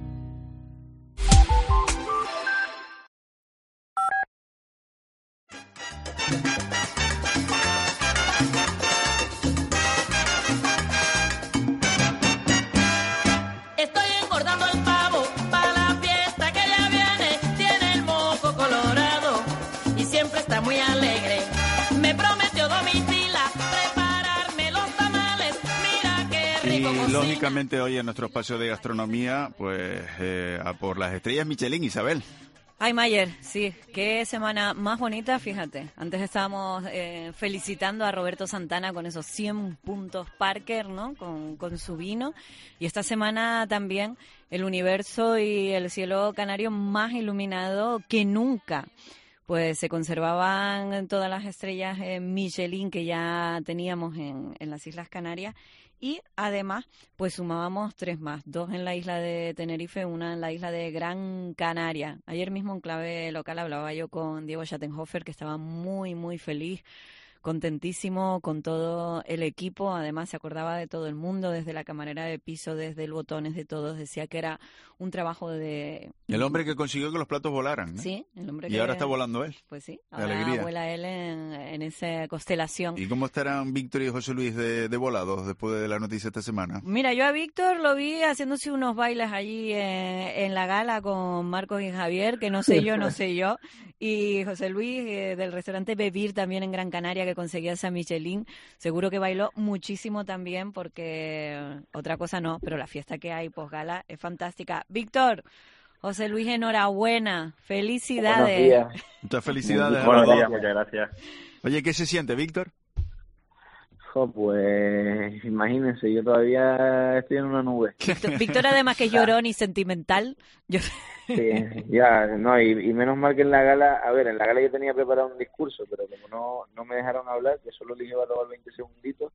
Muy alegre, me prometió Domitila prepararme los tamales, mira qué rico. Y lógicamente hoy en nuestro espacio de gastronomía, pues a por las estrellas Michelin, Isabel. Ay, Mayer, sí, qué semana más bonita, fíjate. Antes estábamos felicitando a Roberto Santana con esos 100 puntos Parker, ¿no? Con su vino. Y esta semana también el universo y el cielo canario más iluminado que nunca. Pues se conservaban todas las estrellas Michelin que ya teníamos en las Islas Canarias y además pues sumábamos 3 más, 2 en la isla de Tenerife, 1 en la isla de Gran Canaria. Ayer mismo en clave local hablaba yo con Diego Schattenhofer, que estaba muy, muy feliz, contentísimo con todo el equipo. Además se acordaba de todo el mundo, desde la camarera de piso, desde el botones, de todos. Decía que era un trabajo de... El hombre que consiguió que los platos volaran, ¿no? Sí, el hombre y ahora está volando él. Pues sí, de ahora alegría. vuela él en esa constelación. ¿Y cómo estarán Víctor y José Luis de volados después de la noticia esta semana? Mira, yo a Víctor lo vi haciéndose unos bailes allí en la gala con Marcos y Javier, que no sé yo. Y José Luis del restaurante Bebir también en Gran Canaria, que conseguía esa Michelin, seguro que bailó muchísimo también, porque otra cosa no, pero la fiesta que hay posgala es fantástica. Víctor, José Luis, enhorabuena, felicidades. Muchas felicidades. Buenos días, muchas gracias. Oye, ¿qué se siente, Víctor? Pues imagínense, yo todavía estoy en una nube. Víctor además que es llorón y sentimental. Sí, ya, no, y menos mal que en la gala yo tenía preparado un discurso, pero como no me dejaron hablar, que solo les iba a robar 20 segunditos,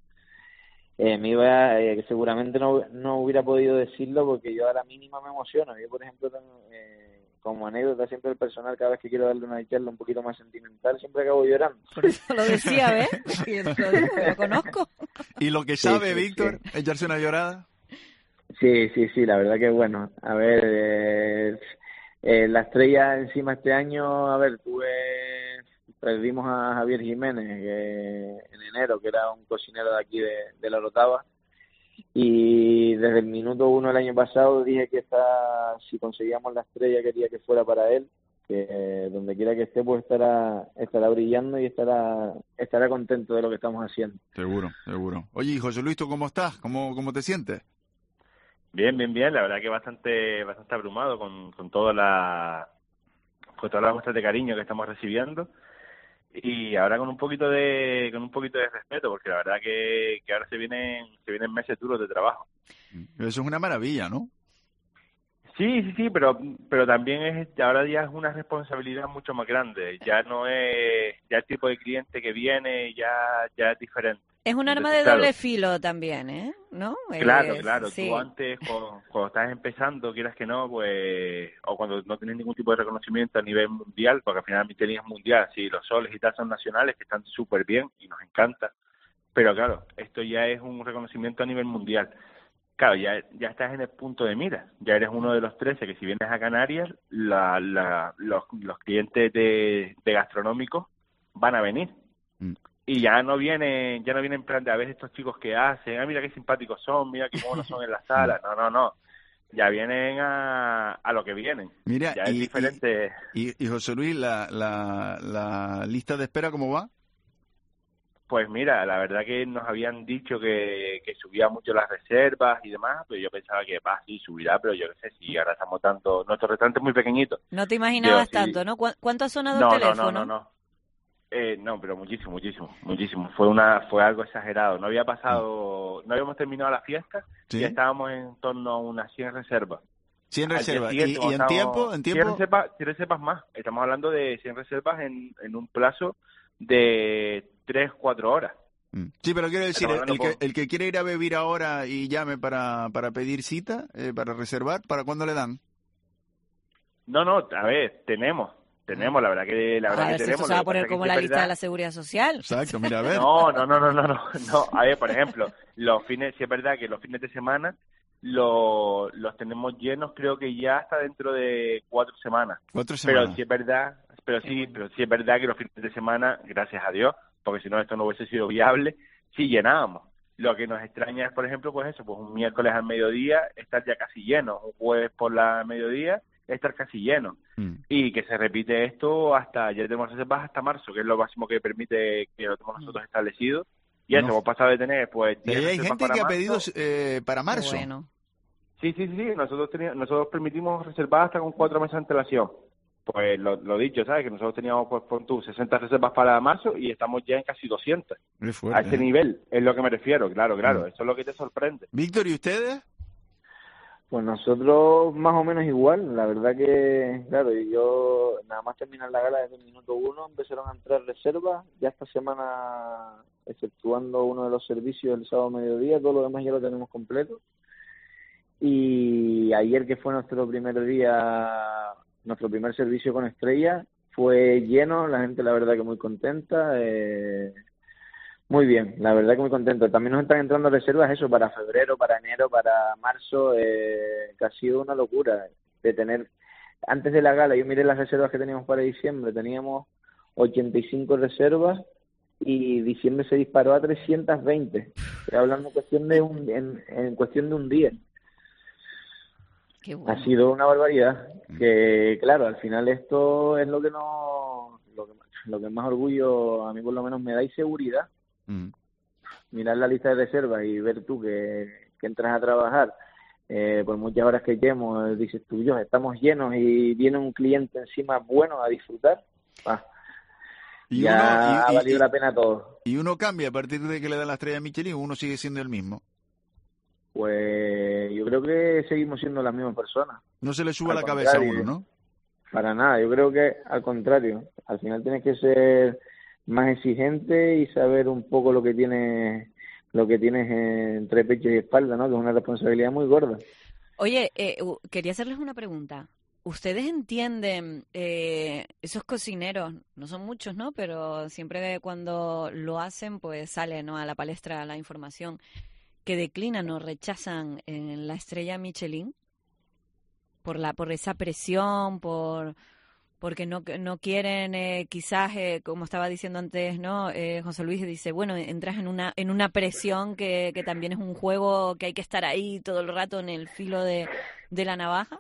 seguramente no hubiera podido decirlo porque yo a la mínima me emociono. Yo, por ejemplo, como anécdota, siempre el personal, cada vez que quiero darle una charla un poquito más sentimental, siempre acabo llorando. Por eso lo decía, ¿ves? Lo conozco. ¿Y lo que sabe, sí, Víctor, echarse una llorada? Sí, la verdad que bueno. A ver, la estrella encima este año, perdimos a Javier Jiménez en enero, que era un cocinero de aquí de La Orotava, y desde el minuto 1 del año pasado dije que si conseguíamos la estrella quería que fuera para él, que donde quiera que esté pues estará brillando y estará contento de lo que estamos haciendo. Seguro. Oye, José Luis, ¿tú cómo estás? ¿Cómo te sientes? Bien, la verdad que bastante abrumado con toda la muestra de cariño que estamos recibiendo, y ahora con un poquito de respeto, porque la verdad que ahora se vienen meses duros de trabajo. Eso es una maravilla, ¿no? Sí, pero también ahora ya es una responsabilidad mucho más grande. Ya no es, ya el tipo de cliente que viene ya es diferente. Es un arma de doble filo también, ¿no? Claro. Sí. Tú antes, cuando estás empezando, quieras que no, pues, o cuando no tienes ningún tipo de reconocimiento a nivel mundial, porque al final mi tenis es mundial, sí, los soles y tal son nacionales, que están súper bien y nos encanta. Pero claro, esto ya es un reconocimiento a nivel mundial. Claro, ya estás en el punto de mira. Ya eres uno de los 13 que si vienes a Canarias, los clientes de gastronómicos van a venir. Y ya no vienen en plan de a ver estos chicos que hacen, mira qué simpáticos son, mira qué monos son en la sala. No. Ya vienen a lo que vienen. Mira, ya es diferente. Y José Luis, la lista de espera, ¿cómo va? Pues mira, la verdad que nos habían dicho que subía mucho las reservas y demás, pero yo pensaba que sí subirá, pero yo qué sé, si ahora estamos dando, nuestro restaurante es muy pequeñito. No te imaginabas tanto, ¿no? ¿Cuánto ha sonado el teléfono? No. No, pero muchísimo. Fue algo exagerado. No habíamos terminado la fiesta, ¿sí? Y ya estábamos en torno a unas 100 reservas. 100 reservas. ¿Y en tiempo? 100 reservas más. Estamos hablando de 100 reservas en un plazo de 3-4 horas. Sí, pero quiero decir, el que quiere ir a beber ahora y llame para pedir cita, para reservar, ¿para cuándo le dan? No, a ver, tenemos, la verdad que tenemos. Eso se va a poner como la lista de la Seguridad Social. Exacto, mira, a ver. No. A ver, por ejemplo, sí es verdad que los fines de semana los tenemos llenos, creo que ya hasta dentro de 4 semanas. 4 semanas. Pero sí es verdad que los fines de semana, gracias a Dios, porque si no esto no hubiese sido viable, sí llenábamos. Lo que nos extraña es, por ejemplo, pues un miércoles al mediodía estar ya casi lleno, un jueves por la mediodía estar casi lleno. Y que se repite esto ya tenemos reservas hasta marzo, que es lo máximo que permite que lo tenemos nosotros establecido. Y eso, hemos pasado de tener, pues... Y hay gente que ha pedido para marzo. Bueno. Sí, nosotros permitimos reservar hasta con 4 meses de antelación. Pues lo dicho, ¿sabes? Que nosotros teníamos, pues, pon tú, 60 reservas para marzo y estamos ya en casi 200. Fuerte, a ese nivel, es lo que me refiero, claro. Eso es lo que te sorprende. Víctor, ¿y ustedes? Pues nosotros más o menos igual, la verdad que, claro, y yo nada más terminar la gala desde el minuto 1 empezaron a entrar reservas, ya esta semana, exceptuando uno de los servicios el sábado mediodía, todo lo demás ya lo tenemos completo. Y ayer, que fue nuestro primer servicio con estrella, fue lleno, la gente la verdad que muy contenta, muy bien, la verdad que muy contento. También nos están entrando reservas para febrero, para enero, para marzo, que ha sido una locura de tener. Antes de la gala yo miré las reservas que teníamos para diciembre, teníamos 85 reservas y diciembre se disparó a 320. Estoy hablando en cuestión de un día. Qué bueno. Ha sido una barbaridad, que claro, al final esto es lo que más orgullo a mí por lo menos me da, y seguridad. Mirar la lista de reservas y ver tú que entras a trabajar, por muchas horas que llevemos, dices tú, estamos llenos y viene un cliente encima bueno a disfrutar, ha valido la pena todo. ¿Y uno cambia a partir de que le dan la estrella Michelin o uno sigue siendo el mismo? Pues yo yo creo que seguimos siendo las mismas personas. No se le suba la cabeza a uno, ¿no? Para nada, yo creo que al contrario, al final tienes que ser más exigente y saber un poco lo que tienes entre pecho y espalda, ¿no? Que es una responsabilidad muy gorda. Oye, quería hacerles una pregunta. ¿Ustedes entienden, esos cocineros, no son muchos, ¿no? Pero siempre cuando lo hacen, pues sale, ¿no?, a la palestra la información, que declinan o rechazan en la estrella Michelin por esa presión, porque no quieren, quizás, como estaba diciendo antes, ¿no? José Luis dice, bueno, entras en una presión que también es un juego que hay que estar ahí todo el rato en el filo de la navaja.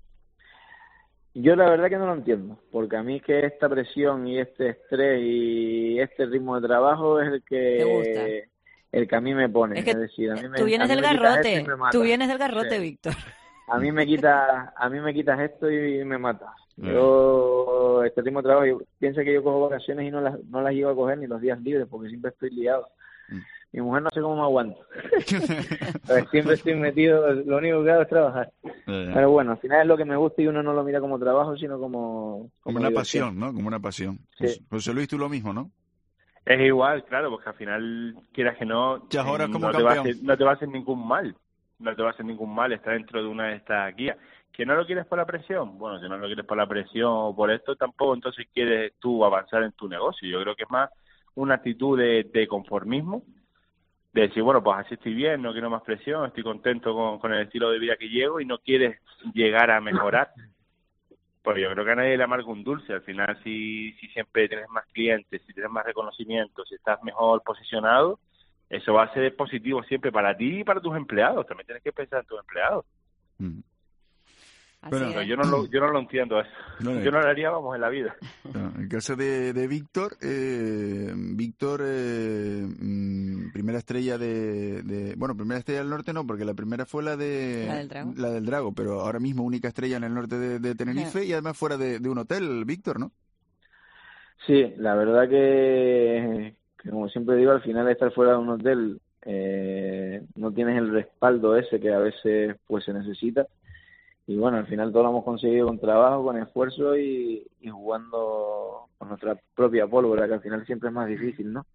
Yo la verdad que no lo entiendo, porque a mí que esta presión y este estrés y este ritmo de trabajo es el que a mí me pone. Es que decir, a mí tú vienes del garrote, Víctor. A mí me quitas esto y me matas. Yo, este ritmo de trabajo, yo pienso que yo cojo vacaciones y no las llego a coger ni los días libres porque siempre estoy liado. Mi mujer no sé cómo me aguanta. Siempre estoy metido, lo único que hago es trabajar. Pero bueno, al final es lo que me gusta y uno no lo mira como trabajo, sino como una diversión. pasión, ¿no? Como una pasión. Sí. José Luis, tú lo mismo, ¿no? Es igual, claro, porque al final, quieras que no, no te va a hacer ningún mal. No te va a hacer ningún mal estar dentro de una de estas guías. ¿Que no lo quieres por la presión? Bueno, si no lo quieres por la presión o por esto, tampoco entonces quieres tú avanzar en tu negocio. Yo creo que es más una actitud de conformismo, de decir, bueno, pues así estoy bien, no quiero más presión, estoy contento con el estilo de vida que llevo y no quieres llegar a mejorar. Pues yo creo que a nadie le amarga un dulce. Al final, si siempre tienes más clientes, si tienes más reconocimiento, si estás mejor posicionado, eso va a ser positivo siempre para ti y para tus empleados. También tienes que pensar en tus empleados. Bueno, yo no lo entiendo eso. Yo no lo haría, vamos, en la vida. En el caso de Víctor, primera estrella primera estrella del norte no, porque la primera fue la del Drago, pero ahora mismo única estrella en el norte de Tenerife y además fuera de un hotel, Víctor, ¿no? Sí, la verdad que como siempre digo, al final de estar fuera de un hotel no tienes el respaldo ese que a veces pues se necesita. Y bueno, al final todo lo hemos conseguido con trabajo, con esfuerzo y jugando con nuestra propia pólvora, que al final siempre es más difícil, ¿no?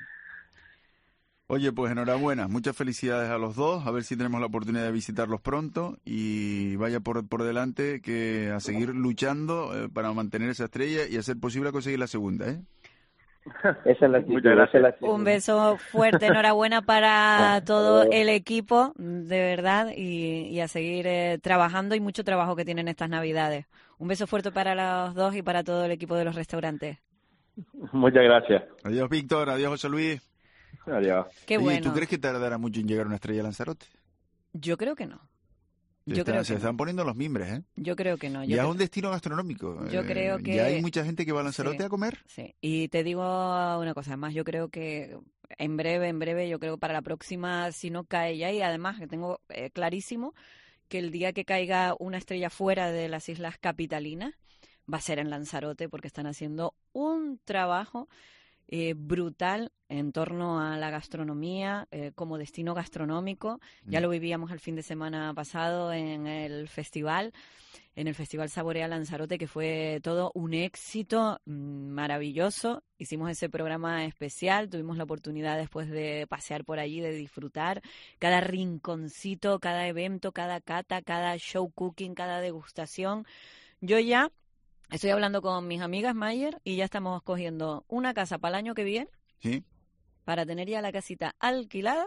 Oye, pues enhorabuena, muchas felicidades a los dos, a ver si tenemos la oportunidad de visitarlos pronto y vaya por delante que a seguir luchando para mantener esa estrella y a ser posible conseguir la segunda, ¿eh? Esa es la actitud. Un beso fuerte, enhorabuena para todo el equipo, de verdad, y a seguir trabajando y mucho trabajo que tienen estas Navidades. Un beso fuerte para los dos y para todo el equipo de los restaurantes. Muchas gracias. Adiós, Víctor, adiós, José Luis. Adiós. Qué Oye, bueno. ¿tú crees que tardará mucho en llegar una estrella a Lanzarote? Yo creo que no. Se están poniendo los mimbres, ¿eh? Yo creo que no. Ya es un destino gastronómico. Yo creo que... Ya hay mucha gente que va a Lanzarote a comer. Sí, y te digo una cosa más. Yo creo que en breve, yo creo que para la próxima, si no cae ya, y además que tengo clarísimo que el día que caiga una estrella fuera de las Islas Capitalinas va a ser en Lanzarote, porque están haciendo un trabajo brutal en torno a la gastronomía como destino gastronómico. Ya lo vivíamos el fin de semana pasado en el festival Saborea Lanzarote, que fue todo un éxito maravilloso. Hicimos ese programa especial, tuvimos la oportunidad después de pasear por allí, de disfrutar cada rinconcito, cada evento, cada cata, cada show cooking, cada degustación. Yo ya estoy hablando con mis amigas Mayer y ya estamos cogiendo una casa para el año que viene. Sí. Para tener ya la casita alquilada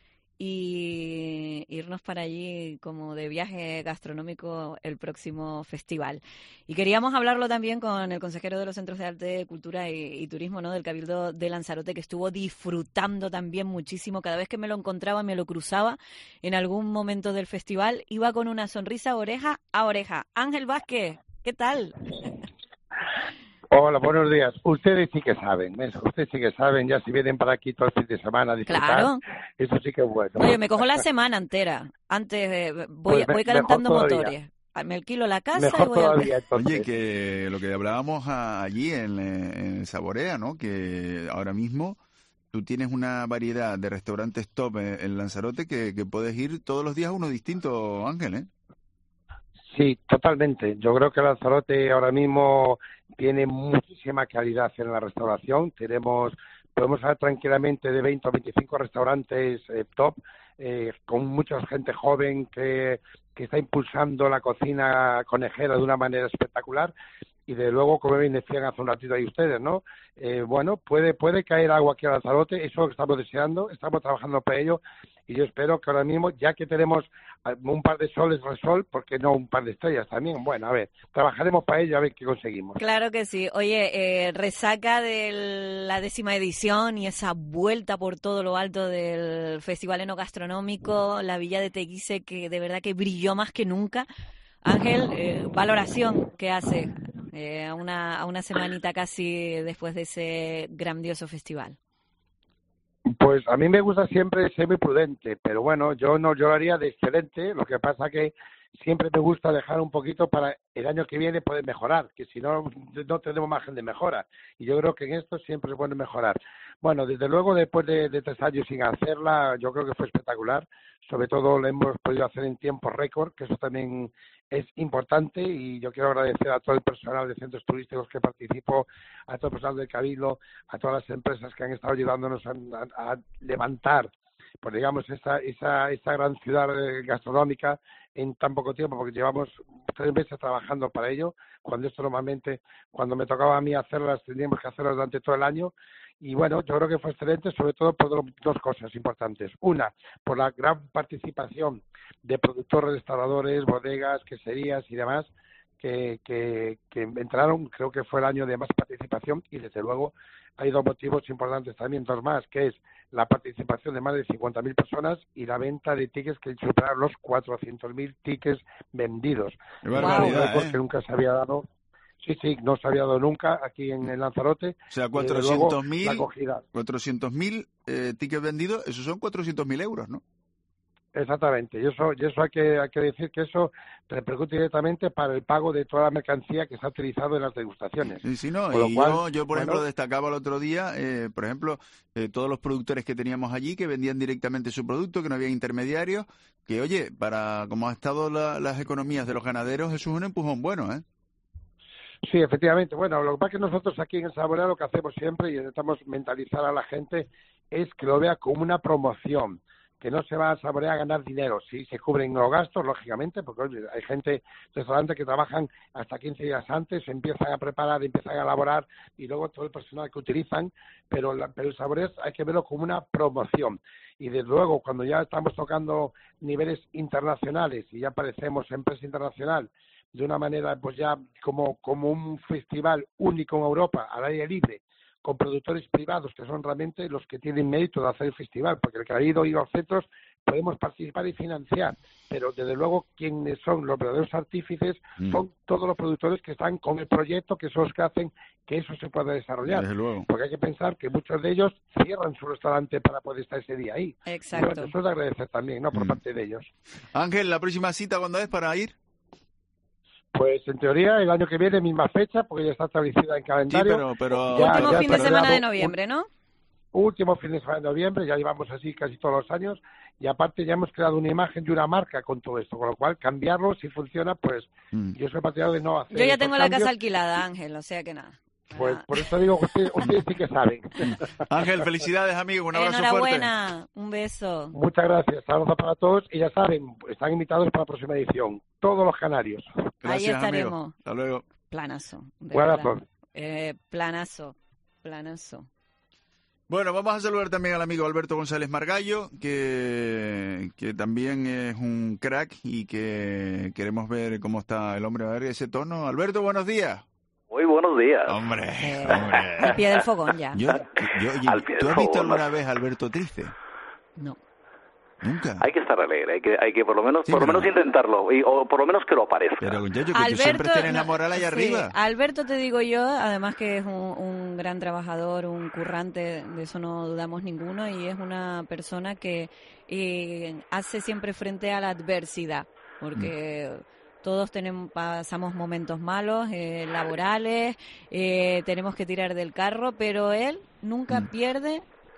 y irnos para allí como de viaje gastronómico el próximo festival. Y queríamos hablarlo también con el consejero de los Centros de Arte, Cultura y Turismo, ¿no?, del Cabildo de Lanzarote, que estuvo disfrutando también muchísimo. Cada vez que me lo encontraba, me lo cruzaba en algún momento del festival, iba con una sonrisa oreja a oreja. Ángel Vázquez, ¿qué tal? Hola, buenos días. Ustedes sí que saben, ya si vienen para aquí todo el fin de semana a disfrutar, claro. Eso sí que es bueno. Oye, me cojo la semana entera. Antes voy calentando motores. Me alquilo la casa mejor y voy todavía, Oye, que lo que hablábamos allí en Saborea, ¿no?, que ahora mismo tú tienes una variedad de restaurantes top en Lanzarote que puedes ir todos los días a uno distinto, Ángel, ¿eh? Sí, totalmente. Yo creo que Lanzarote ahora mismo tiene muchísima calidad en la restauración. Podemos hablar tranquilamente de 20 o 25 restaurantes top, con mucha gente joven que está impulsando la cocina conejera de una manera espectacular. Y de luego, como bien decían hace un ratito ahí ustedes, ¿no? Bueno, puede caer agua aquí a Lanzarote, eso es lo que estamos deseando, estamos trabajando para ello, y yo espero que ahora mismo, ya que tenemos un par de soles al sol, ¿por qué no un par de estrellas también? Bueno, a ver, trabajaremos para ello a ver qué conseguimos. Claro que sí. Oye, resaca de la 10ª edición y esa vuelta por todo lo alto del Festival Enogastronómico, la Villa de Teguise, que de verdad que brilló más que nunca. Ángel, valoración que hace a una semanita casi después de ese grandioso festival. Pues a mí me gusta siempre ser muy prudente, pero bueno, yo lo haría de excelente. Lo que pasa que siempre me gusta dejar un poquito para el año que viene poder mejorar, que si no tenemos margen de mejora. Y yo creo que en esto siempre es bueno mejorar. Bueno, desde luego, después de 3 años sin hacerla, yo creo que fue espectacular. Sobre todo lo hemos podido hacer en tiempo récord, que eso también es importante, y yo quiero agradecer a todo el personal de centros turísticos que participó, a todo el personal del Cabildo, a todas las empresas que han estado ayudándonos a levantar, pues digamos, esa gran ciudad gastronómica en tan poco tiempo, porque llevamos 3 meses trabajando para ello, cuando esto normalmente, cuando me tocaba a mí hacerlas, teníamos que hacerlas durante todo el año. Y bueno, yo creo que fue excelente, sobre todo por 2 cosas importantes. Una, por la gran participación de productores, restauradores, bodegas, queserías y demás, que entraron. Creo que fue el año de más participación, y desde luego hay 2 motivos importantes también, 2 más, que es la participación de más de 50.000 personas y la venta de tickets que superaron los 400.000 tickets vendidos. ¡Qué barbaridad! Que nunca se había dado. Sí, no se había dado nunca aquí en Lanzarote. O sea, 400.000 tickets vendidos, esos son 400.000 euros, ¿no? Exactamente, y eso hay que decir que eso repercute directamente para el pago de toda la mercancía que se ha utilizado en las degustaciones. Sí, no, y yo por ejemplo, destacaba el otro día, por ejemplo, todos los productores que teníamos allí que vendían directamente su producto, que no había intermediarios, que oye, para como han estado las economías de los ganaderos, eso es un empujón bueno, ¿eh? Sí, efectivamente. Bueno, lo que pasa es que nosotros aquí en el Saborea lo que hacemos siempre, y intentamos mentalizar a la gente, es que lo vea como una promoción, que no se va a Saborea a ganar dinero. Sí, se cubren los gastos, lógicamente, porque oye, hay restaurantes que trabajan hasta 15 días antes, empiezan a preparar, empiezan a elaborar, y luego todo el personal que utilizan, pero el Saborea hay que verlo como una promoción. Y desde luego, cuando ya estamos tocando niveles internacionales y ya aparecemos en prensa internacional, de una manera pues ya como un festival único en Europa, al aire libre, con productores privados que son realmente los que tienen mérito de hacer el festival, porque el que ha ido y los centros podemos participar y financiar, pero desde luego quienes son los verdaderos artífices son todos los productores que están con el proyecto, que son los que hacen que eso se pueda desarrollar. Desde luego. Porque hay que pensar que muchos de ellos cierran su restaurante para poder estar ese día ahí. Exacto. Y bueno, eso es de agradecer también, ¿no? Por parte de ellos. Ángel, ¿la próxima cita cuándo es para ir? Pues en teoría el año que viene, misma fecha, porque ya está establecida en calendario. Sí, pero último fin de semana de noviembre, ¿no? Último fin de semana de noviembre, ya llevamos así casi todos los años, y aparte ya hemos creado una imagen y una marca con todo esto, con lo cual cambiarlo, si funciona, pues yo soy partidario de no hacer. Yo ya tengo la casa alquilada, Ángel, o sea que nada. Pues por eso digo que ustedes sí que saben. Ángel, felicidades, amigo, un abrazo Enhorabuena, fuerte. Un beso. Muchas gracias, saludos para todos, y ya saben, están invitados para la próxima edición, todos los canarios. Gracias, ahí estaremos. Amigo. Hasta luego. Planazo. Planazo. Bueno, vamos a saludar también al amigo Alberto González Margallo, que también es un crack y que queremos ver cómo está el hombre. A ver ese tono. Alberto, buenos días. Muy buenos días. Hombre. Al pie del fogón ya. ¿Tú has visto alguna vez a Alberto triste? No. Nunca. Hay que estar alegre, hay que por lo menos intentarlo, o por lo menos que lo aparezca. Pero yo que tú siempre tienes la moral ahí arriba. Alberto, te digo yo, además que es un gran trabajador, un currante, de eso no dudamos ninguno, y es una persona que hace siempre frente a la adversidad, porque todos pasamos momentos malos, laborales, tenemos que tirar del carro, pero él nunca pierde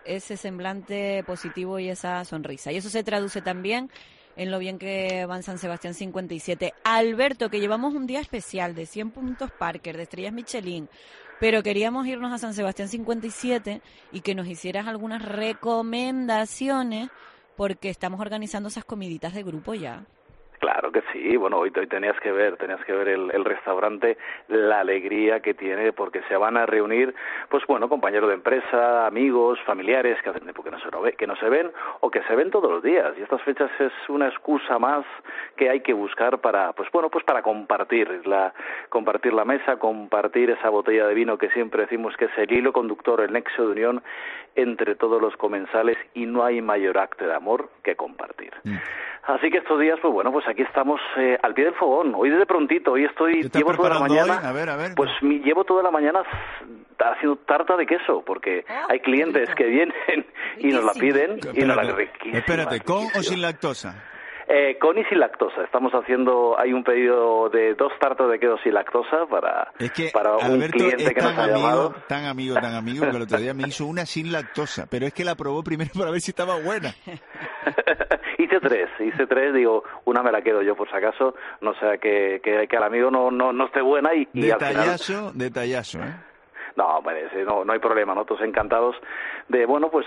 ese semblante positivo y esa sonrisa. Y eso se traduce también en lo bien que van San Sebastián 57. Alberto, que llevamos un día especial de 100 puntos Parker, de estrellas Michelin, pero queríamos irnos a San Sebastián 57 y que nos hicieras algunas recomendaciones porque estamos organizando esas comiditas de grupo ya. Claro que sí, bueno, hoy tenías que ver el restaurante, la alegría que tiene, porque se van a reunir, pues bueno, compañeros de empresa, amigos, familiares, que hacen tiempo que no se ven, o que se ven todos los días, y estas fechas es una excusa más que hay que buscar para, pues bueno, pues para compartir la mesa, compartir esa botella de vino que siempre decimos que es el hilo conductor, el nexo de unión entre todos los comensales, y no hay mayor acto de amor que compartir. Así que estos días, pues bueno, pues aquí estamos al pie del fogón. Hoy desde prontito, llevo toda la mañana, hoy? A ver. Pues llevo toda la mañana haciendo tarta de queso, porque hay clientes que vienen y nos la piden y nos la riquísima. Espérate, ¿con o sin lactosa? Con y sin lactosa. Hay un pedido de 2 tartas de queso sin lactosa para un Alberto cliente que nos ha llamado. Tan amigo, que el otro día me hizo una sin lactosa, pero es que la probó primero para ver si estaba buena. Hice tres, digo, una me la quedo yo por si acaso, no sea que al amigo no esté buena y Detallazo, ¿eh? No, no hay problema, nosotros encantados de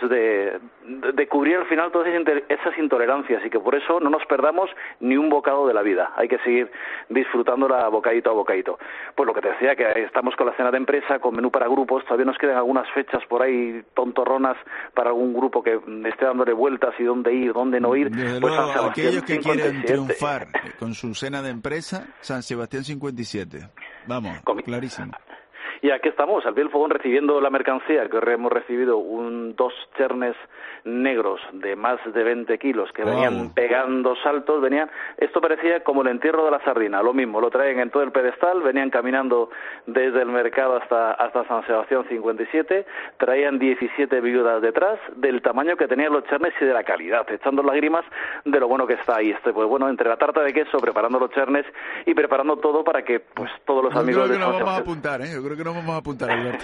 cubrir al final todas esas intolerancias, y que por eso no nos perdamos ni un bocado de la vida. Hay que seguir disfrutándola bocadito a bocadito. Pues lo que te decía, que estamos con la cena de empresa, con menú para grupos, todavía nos quedan algunas fechas por ahí tontorronas para algún grupo que esté dándole vueltas y dónde ir, dónde no ir. Desde pues luego, San Sebastián aquellos que 57. quieren triunfar con su cena de empresa, San Sebastián 57. Vamos, clarísimo. Y aquí estamos, al pie del fogón, recibiendo la mercancía, que hemos recibido 2 chernes negros de más de 20 kilos que venían pegando saltos, esto parecía como el entierro de la sardina, lo mismo, lo traen en todo el pedestal, venían caminando desde el mercado hasta San Sebastián 57, traían 17 viudas detrás, del tamaño que tenían los chernes y de la calidad, echando lágrimas de lo bueno que está ahí. Pues bueno, entre la tarta de queso, preparando los chernes y preparando todo para que pues todos los amigos de San Sebastián... Yo creo que no vamos a apuntar, Alberto.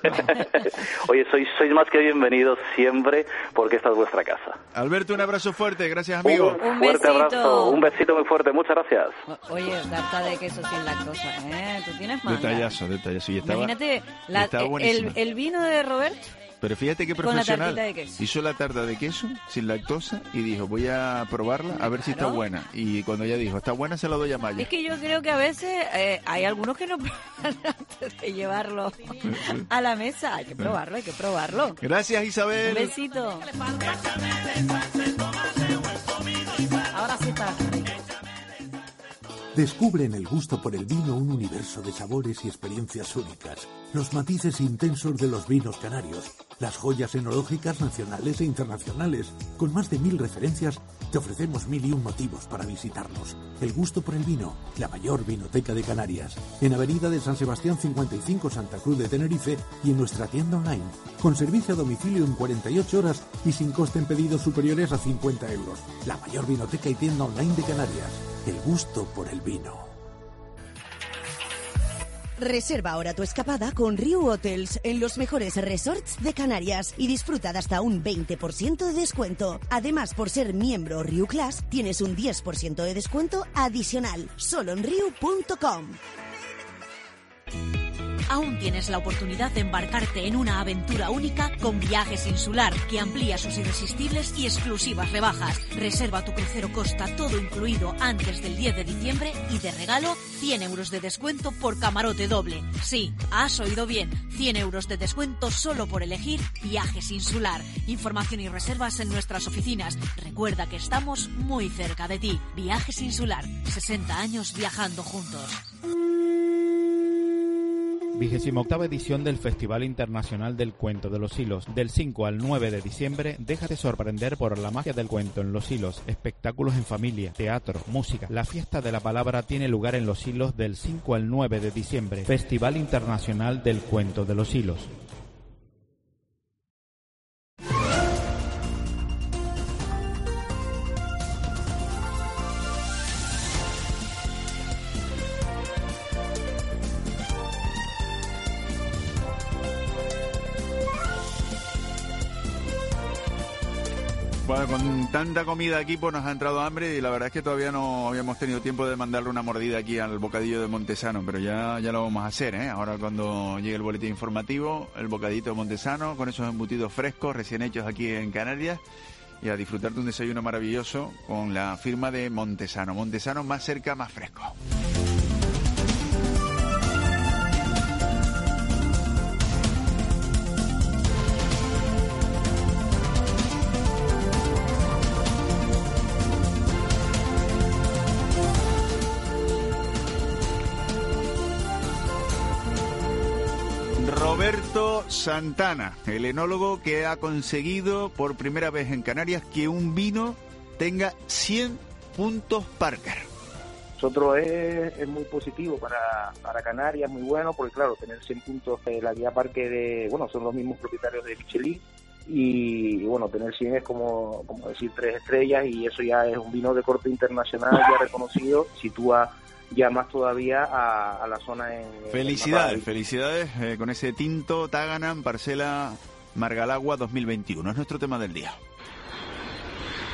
Oye, sois más que bienvenidos siempre, porque esta es vuestra casa. Alberto, un abrazo fuerte, gracias, amigo. Un fuerte abrazo, un besito muy fuerte, muchas gracias. Oye, tarta de queso sin lactosa, ¿tú tienes manga? Detallazo. Y imagínate, el vino de Roberto. Pero fíjate qué profesional, hizo la tarta de queso sin lactosa y dijo, voy a probarla a ver si está buena. Y cuando ella dijo, está buena, se la doy a Maya. Es que yo creo que a veces hay algunos que no prueban antes de llevarlo a la mesa. Hay que probarlo. Gracias, Isabel. Un besito. Ahora sí está. Descubre en el gusto por el vino un universo de sabores y experiencias únicas. Los matices intensos de los vinos canarios, las joyas enológicas nacionales e internacionales. Con más de 1000 referencias, te ofrecemos 1001 motivos para visitarnos. El gusto por el vino, la mayor vinoteca de Canarias. En Avenida de San Sebastián 55, Santa Cruz de Tenerife, y en nuestra tienda online. Con servicio a domicilio en 48 horas y sin coste en pedidos superiores a 50 euros. La mayor vinoteca y tienda online de Canarias. El gusto por el vino. Reserva ahora tu escapada con Riu Hotels en los mejores resorts de Canarias y disfruta de hasta un 20% de descuento. Además, por ser miembro Riu Class, tienes un 10% de descuento adicional, solo en riu.com. Aún tienes la oportunidad de embarcarte en una aventura única con Viajes Insular, que amplía sus irresistibles y exclusivas rebajas. Reserva tu crucero Costa todo incluido antes del 10 de diciembre y de regalo 100 euros de descuento por camarote doble. Sí, has oído bien, 100 euros de descuento solo por elegir Viajes Insular. Información y reservas en nuestras oficinas. Recuerda que estamos muy cerca de ti. Viajes Insular, 60 años viajando juntos. 28ª edición del Festival Internacional del Cuento de los Silos. Del 5 al 9 de diciembre, déjate sorprender por la magia del cuento en Los Silos. Espectáculos en familia, teatro, música. La fiesta de la palabra tiene lugar en Los Silos del 5 al 9 de diciembre. Festival Internacional del Cuento de los Silos. con tanta comida aquí pues nos ha entrado hambre y la verdad es que todavía no habíamos tenido tiempo de mandarle una mordida aquí al bocadillo de Montesano, pero ya lo vamos a hacer, ¿eh? Ahora cuando llegue el boletín informativo, el bocadito de Montesano con esos embutidos frescos, recién hechos aquí en Canarias, y a disfrutar de un desayuno maravilloso con la firma de Montesano. Montesano, más cerca, más fresco. Roberto Santana, el enólogo que ha conseguido por primera vez en Canarias que un vino tenga 100 puntos Parker. Nosotros es muy positivo para Canarias, muy bueno, porque claro, tener 100 puntos de la guía Parker, son los mismos propietarios de Michelin, y bueno, tener 100 es como decir 3 estrellas, y eso ya es un vino de corte internacional ya reconocido, sitúa ya más todavía a la zona en... Felicidades con ese tinto Taganan Parcela Margalagua 2021. Es nuestro tema del día.